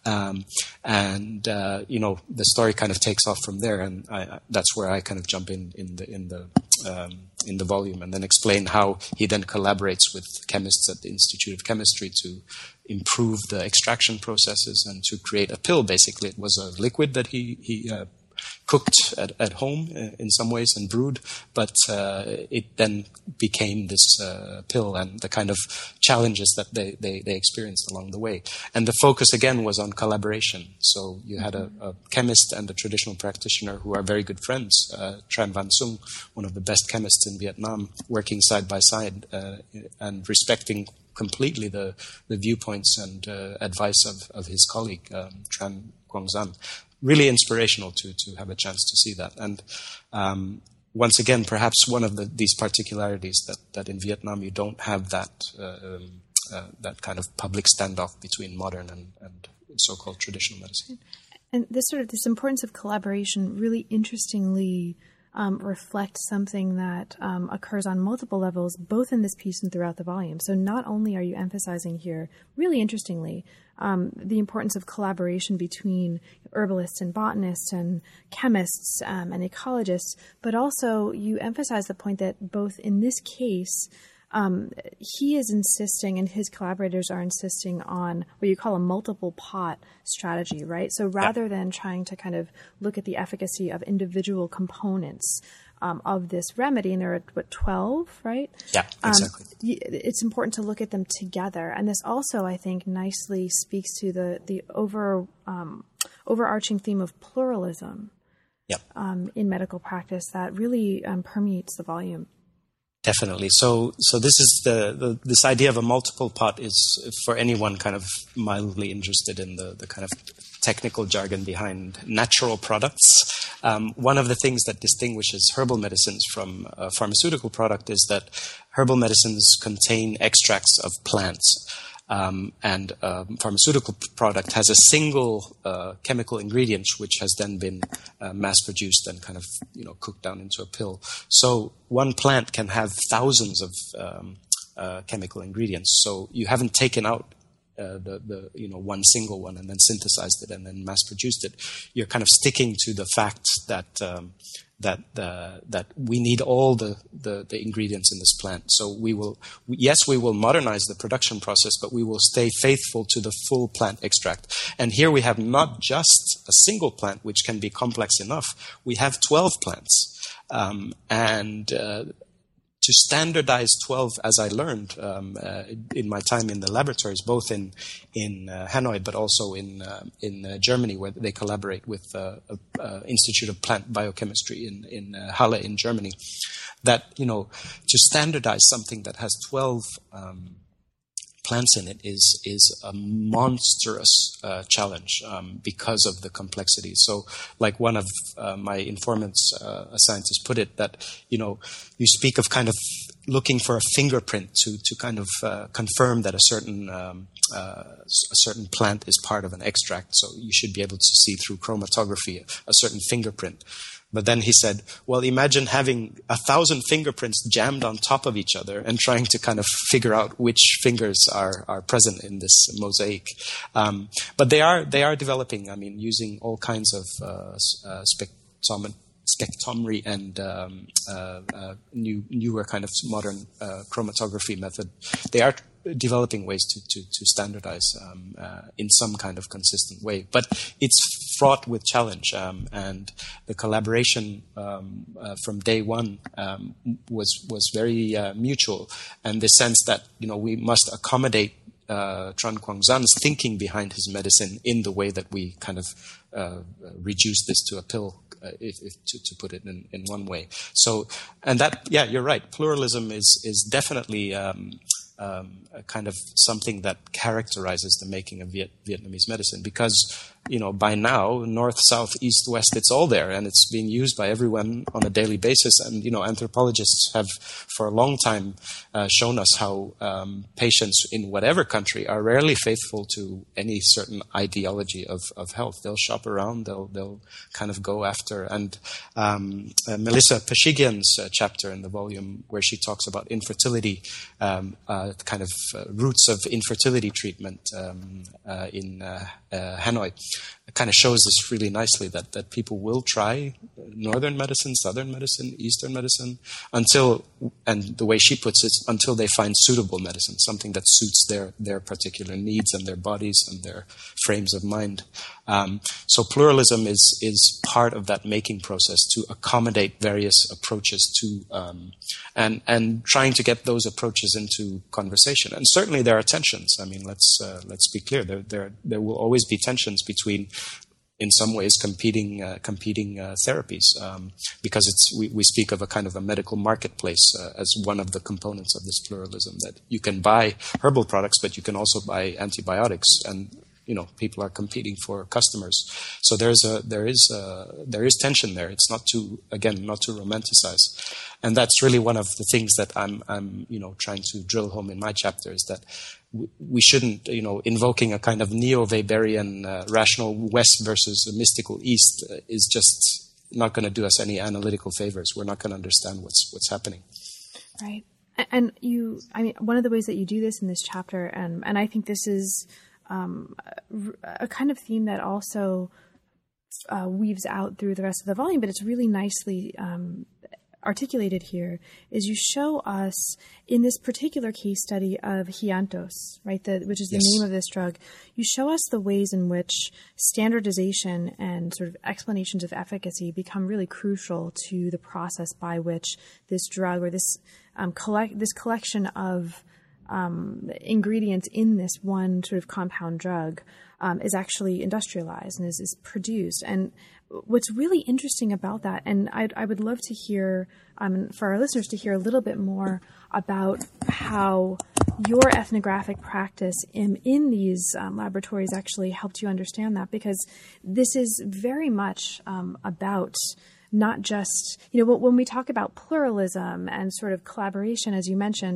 [SPEAKER 2] and the story kind of takes off from there, and that's where I kind of jump in the volume, and then explain how he then collaborates with chemists at the Institute of Chemistry to improve the extraction processes and to create a pill. Basically, it was a liquid that he cooked at home in some ways and brewed, but it then became this pill, and the kind of challenges that they experienced along the way. And the focus again was on collaboration. So you had a chemist and a traditional practitioner who are very good friends, Tran Van Sung, one of the best chemists in Vietnam, working side by side and respecting completely the viewpoints and advice of his colleague, Tran Quang Zan. Really inspirational to have a chance to see that. And once again, perhaps one of these particularities that in Vietnam you don't have that kind of public standoff between modern and so-called traditional medicine.
[SPEAKER 1] And this importance of collaboration really interestingly reflects something that occurs on multiple levels, both in this piece and throughout the volume. So not only are you emphasizing here, really interestingly, the importance of collaboration between herbalists and botanists and chemists and ecologists, but also you emphasize the point that both in this case, he is insisting and his collaborators are insisting on what you call a multiple pot strategy, right? So rather than trying to kind of look at the efficacy of individual components of this remedy, and there are 12, right?
[SPEAKER 2] Yeah, exactly.
[SPEAKER 1] It's important to look at them together. And this also, I think, nicely speaks to the overarching theme of pluralism in medical practice that really permeates the volume.
[SPEAKER 2] Definitely. So this is this idea of a multiple pot is, for anyone kind of mildly interested in the kind of technical jargon behind natural products. One of the things that distinguishes herbal medicines from a pharmaceutical product is that herbal medicines contain extracts of plants. and pharmaceutical product has a single chemical ingredient which has then been mass-produced and kind of cooked down into a pill. So one plant can have thousands of chemical ingredients. So you haven't taken out one single one and then synthesized it and then mass-produced it. You're kind of sticking to the fact that we need all the ingredients in this plant. So we will modernize the production process, but we will stay faithful to the full plant extract. And here we have not just a single plant, which can be complex enough. We have 12 plants, to standardize 12, as I learned in my time in the laboratories, both in Hanoi, but also in Germany, where they collaborate with Institute of Plant Biochemistry in Halle in Germany, that to standardize something that has 12 plants in it is a monstrous challenge because of the complexity. So, like one of my informants, a scientist, put it, that you speak of kind of looking for a fingerprint to kind of confirm that a certain plant is part of an extract. So you should be able to see through chromatography a certain fingerprint. But then he said, well, imagine having 1,000 fingerprints jammed on top of each other and trying to kind of figure out which fingers are present in this mosaic. But they are developing, using all kinds of spectrometry and newer kind of modern chromatography method. They are developing ways to standardize in some kind of consistent way. But it's fraught with challenge, and the collaboration from day one was very mutual, and the sense that to must accommodate Tran Quang Zan's thinking behind his medicine in the way that we kind of reduce this to a pill, if to put it in one way. So, and that, yeah, you're right. Pluralism is definitely a kind of something that characterizes the making of Vietnamese medicine, because by now, north, south, east, west, it's all there, and it's being used by everyone on a daily basis. And anthropologists have for a long time shown us how patients in whatever country are rarely faithful to any certain ideology of health. They'll shop around, they'll kind of go after. And Melissa Peshigian's chapter in the volume, where she talks about infertility, kind of roots of infertility treatment in Hanoi, kind of shows this really nicely, that people will try northern medicine, southern medicine, eastern medicine, until, and the way she puts it, until they find suitable medicine, something that suits their particular needs and their bodies and their frames of mind. So pluralism is part of that making process, to accommodate various approaches to, and trying to get those approaches into conversation. And certainly there are tensions. Let's be clear. There will always be tensions between, in some ways, competing therapies, because we speak of a kind of a medical marketplace as one of the components of this pluralism, that you can buy herbal products, but you can also buy antibiotics, and people are competing for customers. So there is tension there. It's not to romanticize, and that's really one of the things that I'm trying to drill home in my chapter, is that we shouldn't, invoking a kind of neo-Weberian rational West versus a mystical East is just not going to do us any analytical favors. We're not going to understand what's happening.
[SPEAKER 1] Right. And one of the ways that you do this in this chapter, and I think this is a kind of theme that also weaves out through the rest of the volume, but it's really nicely articulated here, is you show us in this particular case study of Hiantos, right, which is the name of this drug. You show us the ways in which standardization and sort of explanations of efficacy become really crucial to the process by which this drug, or this collection of ingredients in this one sort of compound drug is actually industrialized and is produced. And what's really interesting about that, and I would love to hear, for our listeners to hear a little bit more about how your ethnographic practice in these laboratories actually helped you understand that, because this is very much about not just, when we talk about pluralism and sort of collaboration, as you mentioned,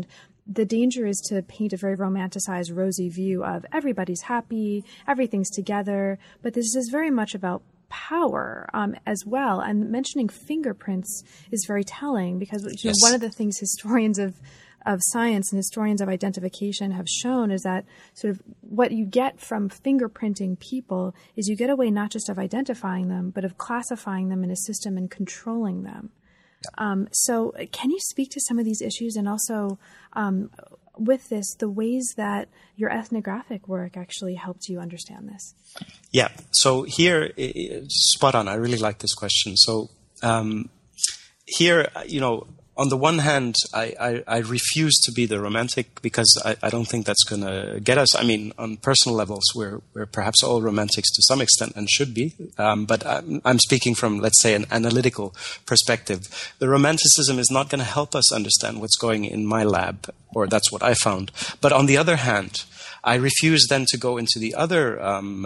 [SPEAKER 1] the danger is to paint a very romanticized, rosy view of everybody's happy, everything's together, but this is very much about power as well. And mentioning fingerprints is very telling because
[SPEAKER 2] Yes.
[SPEAKER 1] one of the things historians of science and historians of identification have shown is that sort of what you get from fingerprinting people is you get a way not just of identifying them, but of classifying them in a system and controlling them. Yeah. So can you speak to some of these issues and also with this, the ways that your ethnographic work actually helped you understand this?
[SPEAKER 2] Yeah. So here, spot on. I really like this question. So here, on the one hand, I refuse to be the romantic because I don't think that's going to get us. I mean, on personal levels, we're perhaps all romantics to some extent and should be. But I'm speaking from, let's say, an analytical perspective. The romanticism is not going to help us understand what's going in my lab, or that's what I found. But on the other hand, I refuse then to go into the other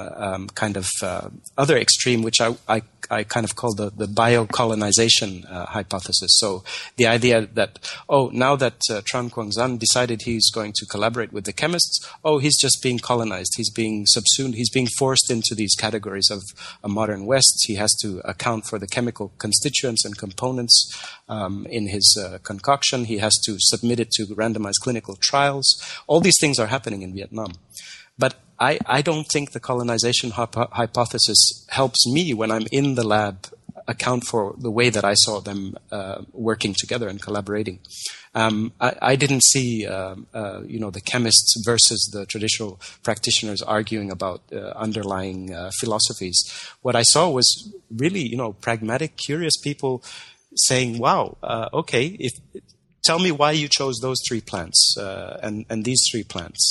[SPEAKER 2] other extreme, which I kind of call the biocolonization hypothesis. So the idea that, now that Tran Quanzan decided he's going to collaborate with the chemists, he's just being colonized. He's being subsumed. He's being forced into these categories of a modern West. He has to account for the chemical constituents and components in his concoction. He has to submit it to randomized clinical trials. All these things are happening in Vietnam. But I don't think the colonization hypothesis helps me when I'm in the lab account for the way that I saw them working together and collaborating. I didn't see, the chemists versus the traditional practitioners arguing about underlying philosophies. What I saw was really, pragmatic, curious people saying, "Wow, okay, tell me why you chose those three plants and these three plants."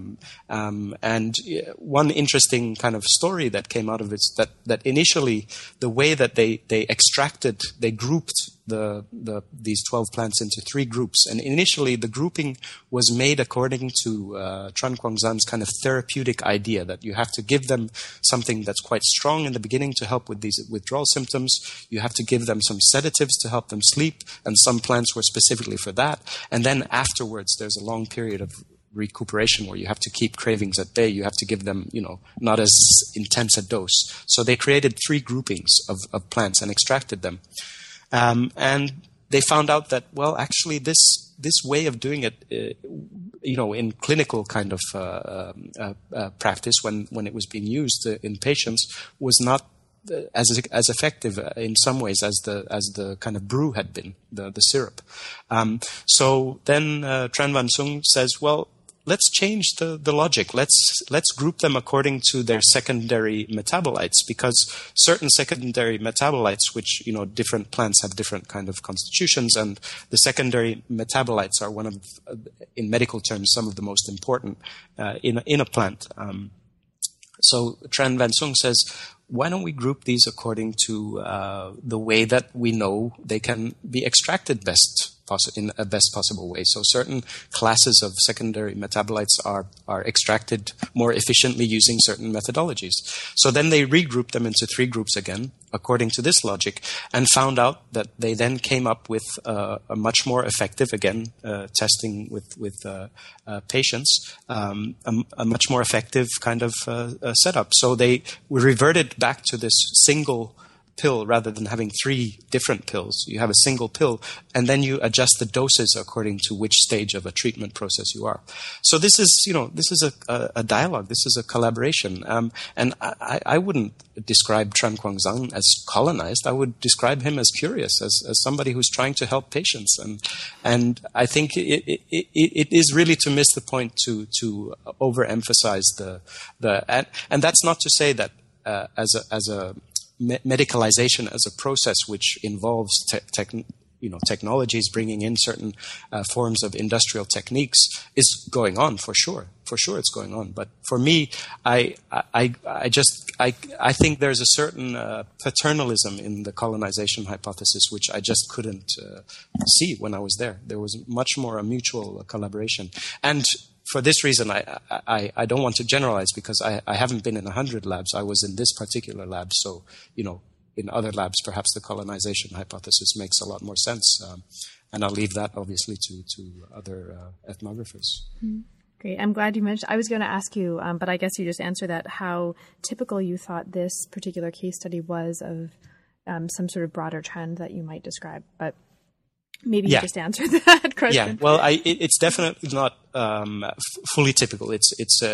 [SPEAKER 2] And one interesting kind of story that came out of it is that initially the way that they grouped these 12 plants into three groups. And initially the grouping was made according to Tran Quanzan's kind of therapeutic idea that you have to give them something that's quite strong in the beginning to help with these withdrawal symptoms. You have to give them some sedatives to help them sleep, and some plants were specifically for that. And then afterwards there's a long period of recuperation where you have to keep cravings at bay. You have to give them, not as intense a dose. So they created three groupings of plants and extracted them. And they found out that, well, actually this way of doing it, in clinical kind of practice when it was being used in patients was not as effective in some ways as the kind of brew had been, the syrup. So then Tran Van Sung says, well, let's change the logic. Let's group them according to their secondary metabolites, because certain secondary metabolites, which, different plants have different kind of constitutions, and the secondary metabolites are one of, in medical terms, some of the most important in a plant. So Tran Van Sung says, why don't we group these according to the way that we know they can be extracted in a best possible way? So certain classes of secondary metabolites are extracted more efficiently using certain methodologies. So then they regrouped them into three groups again, according to this logic, and found out that they then came up with a much more effective, again, testing with patients, a much more effective kind of setup. So they reverted back to this single pill rather than having three different pills. You have a single pill, and then you adjust the doses according to which stage of a treatment process you are. So this is, a dialogue. This is a collaboration. And I wouldn't describe Tran Quanzan as colonized. I would describe him as curious, as somebody who's trying to help patients. And I think it is really to miss the point to overemphasize and that's not to say that as a medicalization as a process which involves technologies, bringing in certain forms of industrial techniques is going on for sure. For sure, it's going on. But for me, I think there's a certain paternalism in the colonization hypothesis which I just couldn't see when I was there. There was much more a mutual collaboration. And for this reason, I don't want to generalize because I haven't been in 100 labs. I was in this particular lab. So, in other labs, perhaps the colonization hypothesis makes a lot more sense. And I'll leave that obviously to other ethnographers.
[SPEAKER 1] Mm-hmm. Great. I'm glad you mentioned. I was going to ask you, but I guess you just answered that, how typical you thought this particular case study was of some sort of broader trend that you might describe. But maybe you just answered that question.
[SPEAKER 2] Yeah. Well, it's definitely not fully typical. It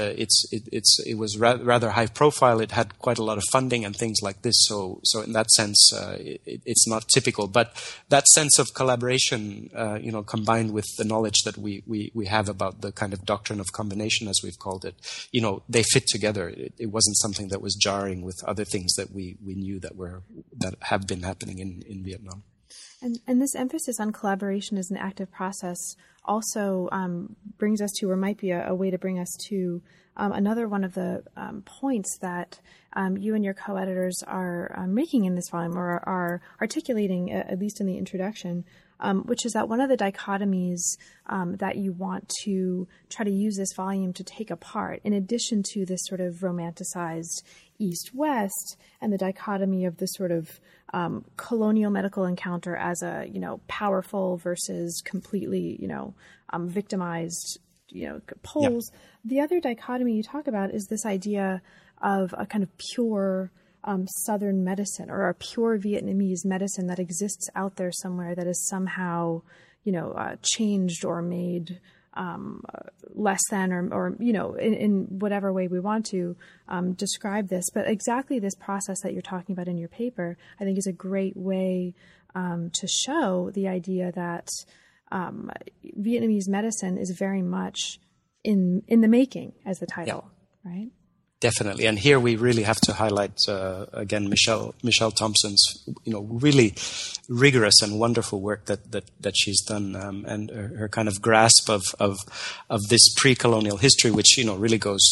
[SPEAKER 2] was rather high profile. It had quite a lot of funding and things like this. So in that sense, it's not typical. But that sense of collaboration, combined with the knowledge that we have about the kind of doctrine of combination, as we've called it, they fit together. It wasn't something that was jarring with other things that we knew that have been happening in Vietnam.
[SPEAKER 1] And this emphasis on collaboration as an active process also brings us to, or might be a way to bring us to, another one of the points that you and your co-editors are making in this volume, or are articulating, at least in the introduction, which is that one of the dichotomies that you want to try to use this volume to take apart, in addition to this sort of romanticized East-West and the dichotomy of the sort of colonial medical encounter as a, powerful versus completely, victimized, poles. Yep. The other dichotomy you talk about is this idea of a kind of pure Southern medicine, or a pure Vietnamese medicine that exists out there somewhere that is somehow, changed or made less than, or in whatever way we want to describe this. But exactly this process that you're talking about in your paper, I think, is a great way to show the idea that Vietnamese medicine is very much in the making, as the title, right?
[SPEAKER 2] Definitely. And here we really have to highlight, again, Michelle Thompson's, really rigorous and wonderful work that she's done, and her kind of grasp of this pre-colonial history, which, really goes,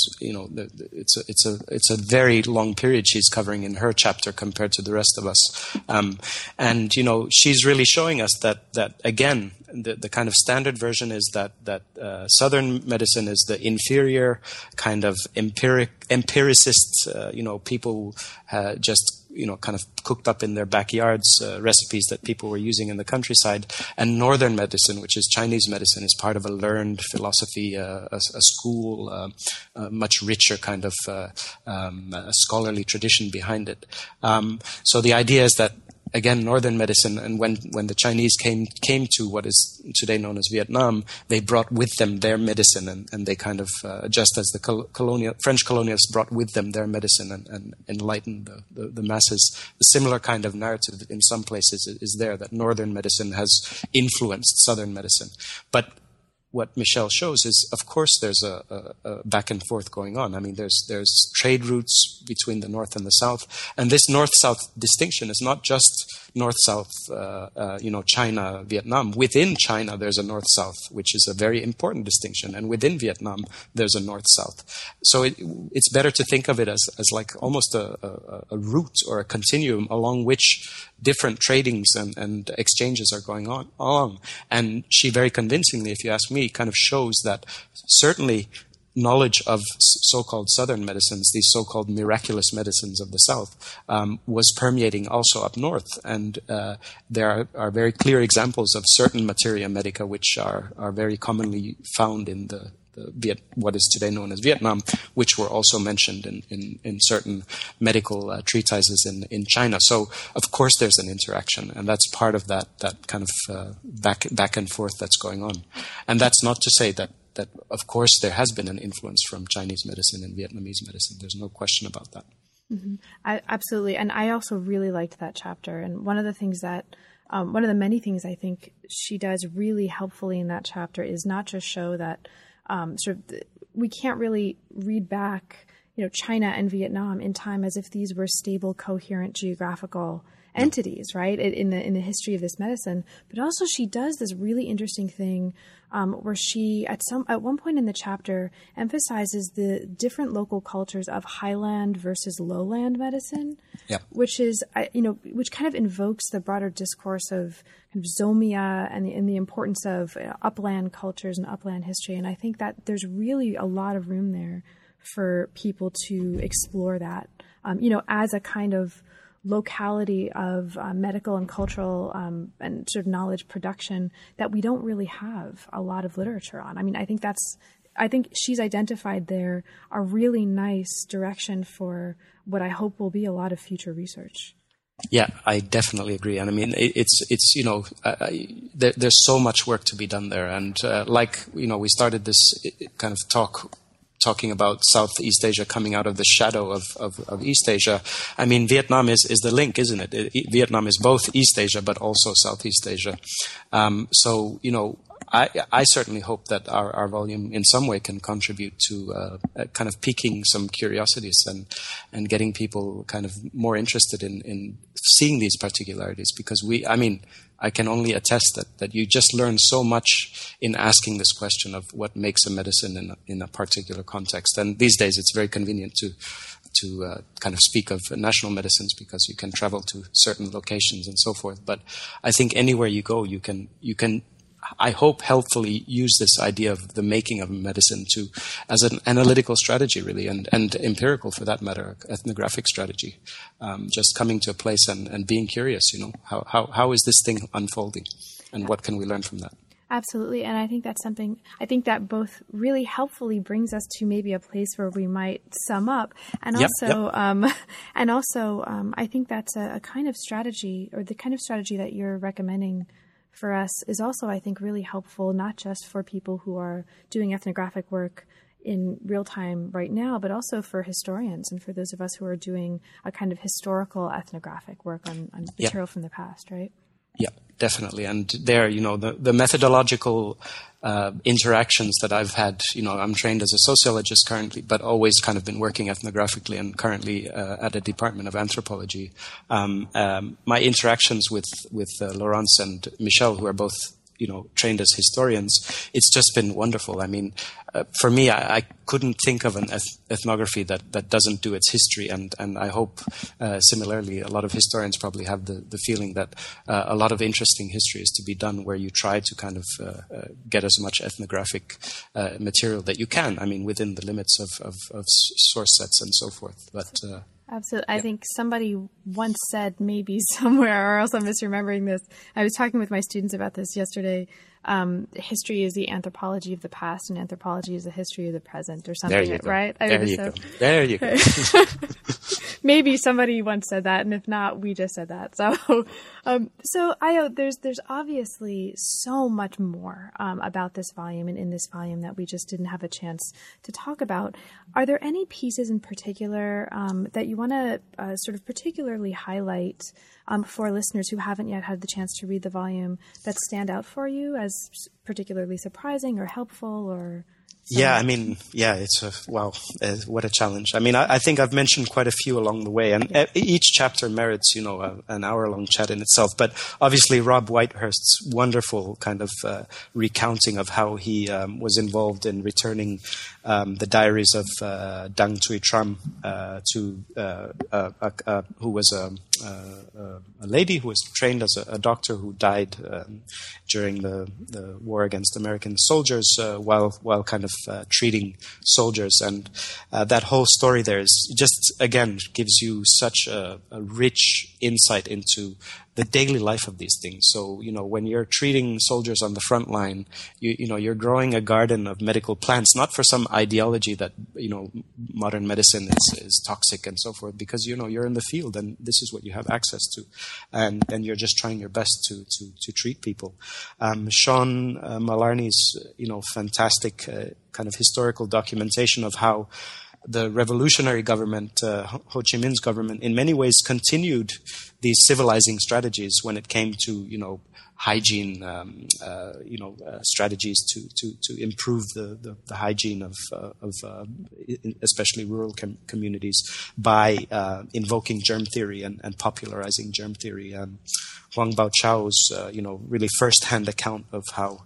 [SPEAKER 2] it's a very long period she's covering in her chapter compared to the rest of us. And, she's really showing us that again, the kind of standard version is that Southern medicine is the inferior kind of empiricist, people just, kind of cooked up in their backyards recipes that people were using in the countryside. And Northern medicine, which is Chinese medicine, is part of a learned philosophy, a school, much richer kind of a scholarly tradition behind it. So the idea is that, again, Northern medicine, and when the Chinese came to what is today known as Vietnam, they brought with them their medicine, and they kind of, just as the French colonialists brought with them their medicine and enlightened the masses, a similar kind of narrative in some places is there, that Northern medicine has influenced Southern medicine. But what Michelle shows is, of course, there's a back and forth going on. I mean, there's trade routes between the North and the South, and this North-South distinction is not just North-South, China, Vietnam. Within China, there's a North-South, which is a very important distinction, and within Vietnam, there's a North-South. So it's better to think of it as like almost a route or a continuum along which different tradings and exchanges are going on along. And she very convincingly, if you ask me, kind of shows that certainly knowledge of so-called Southern medicines, these so-called miraculous medicines of the South, was permeating also up north. And there are very clear examples of certain materia medica which are very commonly found in what is today known as Vietnam, which were also mentioned in certain medical treatises in China. So, of course, there's an interaction, and that's part of that kind of back and forth that's going on. And that's not to say that of course there has been an influence from Chinese medicine and Vietnamese medicine. There's no question about that.
[SPEAKER 1] Mm-hmm. Absolutely. And I also really liked that chapter. And one of the things that one of the many things I think she does really helpfully in that chapter is not just show that we can't really read back, China and Vietnam in time as if these were stable, coherent geographical entities, right? In the history of this medicine. But also she does this really interesting thing where she at one point in the chapter emphasizes the different local cultures of highland versus lowland medicine, which is which kind of invokes the broader discourse of kind of zomia and the importance of upland cultures and upland history. And I think that there's really a lot of room there for people to explore that, as a kind of locality of medical and cultural and sort of knowledge production that we don't really have a lot of literature on. I mean, I think she's identified there a really nice direction for what I hope will be a lot of future research.
[SPEAKER 2] Yeah, I definitely agree. And I mean, it's there's so much work to be done there. And we started this kind of talking about Southeast Asia coming out of the shadow of East Asia. I mean, Vietnam is the link, isn't it? Vietnam is both East Asia, but also Southeast Asia. I certainly hope that our volume in some way can contribute to kind of piquing some curiosities and getting people kind of more interested in seeing these particularities, because I can only attest that you just learn so much in asking this question of what makes a medicine in a particular context. And these days it's very convenient to kind of speak of national medicines because you can travel to certain locations and so forth. But I think anywhere you go, you can I hope helpfully use this idea of the making of medicine as an analytical strategy, really, and empirical, for that matter, ethnographic strategy. Just coming to a place and being curious, how is this thing unfolding, and what can we learn from that?
[SPEAKER 1] Absolutely. And I think that's something, I think that both really helpfully brings us to maybe a place where we might sum up. And also, I think that's a kind of strategy, or the kind of strategy that you're recommending for us is also, I think, really helpful, not just for people who are doing ethnographic work in real time right now, but also for historians and for those of us who are doing a kind of historical ethnographic work on material from the past, right?
[SPEAKER 2] Yeah, definitely. And there, the methodological interactions that I've had, I'm trained as a sociologist currently, but always kind of been working ethnographically, and currently at a department of anthropology. My interactions with Laurence and Michel, who are both trained as historians, it's just been wonderful. I mean, for me, I couldn't think of an ethnography that doesn't do its history, and I hope similarly a lot of historians probably have the feeling that a lot of interesting history is to be done where you try to kind of get as much ethnographic material that you can, I mean, within the limits of source sets and so forth. But
[SPEAKER 1] absolutely. I think somebody once said, maybe somewhere, or else I'm misremembering this, I was talking with my students about this yesterday, history is the anthropology of the past and anthropology is the history of the present, or something, right?
[SPEAKER 2] There you go.
[SPEAKER 1] Maybe somebody once said that, and if not, we just said that. So Ayo, there's obviously so much more about this volume and in this volume that we just didn't have a chance to talk about. Are there any pieces in particular that you want to sort of particularly highlight for listeners who haven't yet had the chance to read the volume that stand out for you as particularly surprising or helpful or?
[SPEAKER 2] Yeah, I mean, it's what a challenge. I mean, I think I've mentioned quite a few along the way, and each chapter merits, an hour-long chat in itself. But obviously, Rob Whitehurst's wonderful kind of recounting of how he was involved in returning the diaries of Dang Thuy Tram who was a lady who was trained as a doctor who died during the war against American soldiers while kind of treating soldiers, and that whole story there is just, again, gives you such a rich insight into the daily life of these things. So, when you're treating soldiers on the front line, you're growing a garden of medical plants, not for some ideology that, modern medicine is toxic and so forth, because, you're in the field and this is what you have access to. And you're just trying your best to treat people. Sean Mallarney's, fantastic kind of historical documentation of how the revolutionary government, Ho Chi Minh's government, in many ways continued these civilizing strategies when it came to, hygiene, strategies to improve the hygiene of especially rural communities by invoking germ theory and popularizing germ theory. Huang Baochao's, really first-hand account of how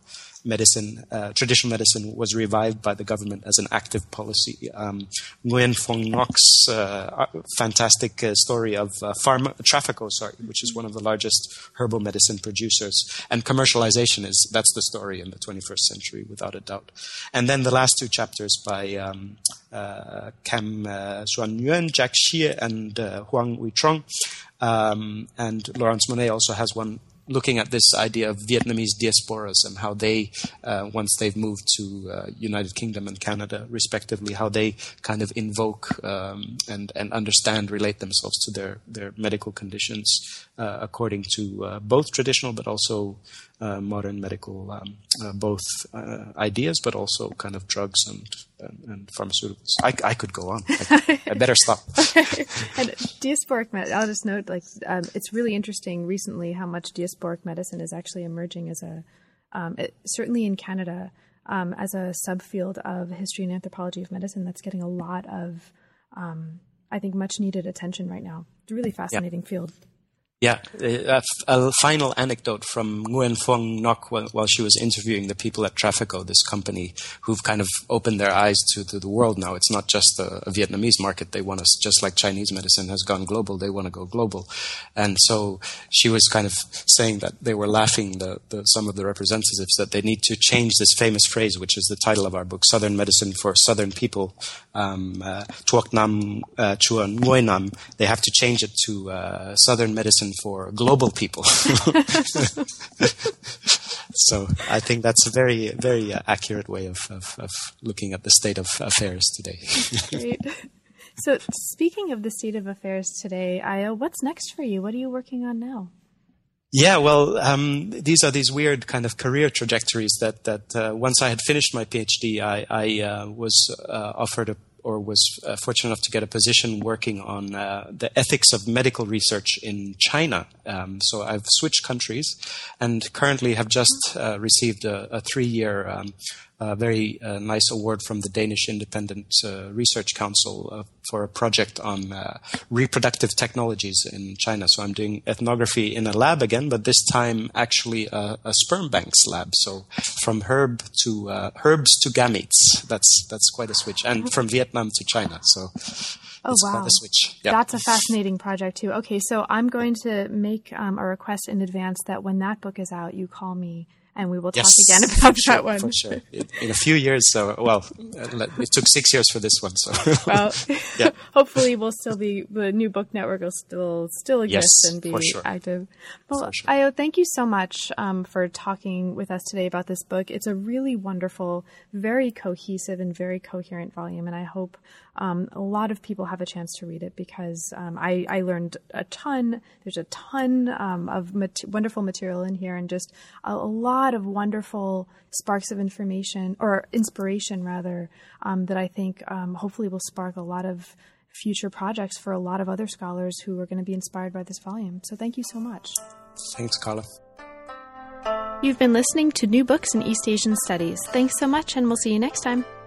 [SPEAKER 2] medicine, traditional medicine, was revived by the government as an active policy. Nguyen Phuong Ngoc's fantastic story of Trafico, which is one of the largest herbal medicine producers, and commercialization that's the story in the 21st century, without a doubt. And then the last two chapters by Cam Xuan Nguyen, Jack Xie, and Huang Uitrong. And Laurence Monet also has one looking at this idea of Vietnamese diasporas and how they, once they've moved to United Kingdom and Canada, respectively, how they kind of invoke and understand, relate themselves to their medical conditions according to both traditional but also modern medical, both ideas but also kind of drugs and pharmaceuticals. I could go on. I better stop.
[SPEAKER 1] And diasporic I'll just note, it's really interesting recently how much diasporic medicine is actually emerging as certainly in Canada, as a subfield of history and anthropology of medicine that's getting a lot of, I think, much needed attention right now. It's a really fascinating field.
[SPEAKER 2] Yeah, a final anecdote from Nguyen Phuong Ngoc while she was interviewing the people at Trafico, this company who've kind of opened their eyes to the world now. It's not just a Vietnamese market. They want us, just like Chinese medicine has gone global, they want to go global. And so she was kind of saying that they were laughing, some of the representatives, that they need to change this famous phrase, which is the title of our book, Southern Medicine for Southern People, Tuoc Nam Chua Nguyen Nam. They have to change it to Southern Medicine for global people. So I think that's a very, very accurate way of looking at the state of affairs today.
[SPEAKER 1] Great. So speaking of the state of affairs today, Ayo, what's next for you? What are you working on now?
[SPEAKER 2] Yeah, well, these are these weird kind of career trajectories that once I had finished my PhD, I was offered was fortunate enough to get a position working on the ethics of medical research in China. So I've switched countries and currently have just received a 3-year very nice award from the Danish Independent Research Council for a project on reproductive technologies in China. So I'm doing ethnography in a lab again, but this time actually a sperm banks lab. So from herbs to gametes. That's quite a switch. And from Vietnam to China. So it's quite a switch. Yeah.
[SPEAKER 1] That's a fascinating project too. Okay, so I'm going to make a request in advance that when that book is out, you call me and we will talk again about that one.
[SPEAKER 2] For sure. In a few years, it took 6 years for this one. So,
[SPEAKER 1] well, hopefully the New Book Network will still exist and be active. Well, Ayo, thank you so much for talking with us today about this book. It's a really wonderful, very cohesive and very coherent volume, and I hope a lot of people have a chance to read it because I learned a ton. There's a ton of wonderful material in here and just a lot of wonderful sparks of information or inspiration rather that I think hopefully will spark a lot of future projects for a lot of other scholars who are going to be inspired by this volume. So thank you so much.
[SPEAKER 2] Thanks, Carla.
[SPEAKER 1] You've been listening to New Books in East Asian Studies. Thanks so much, and we'll see you next time.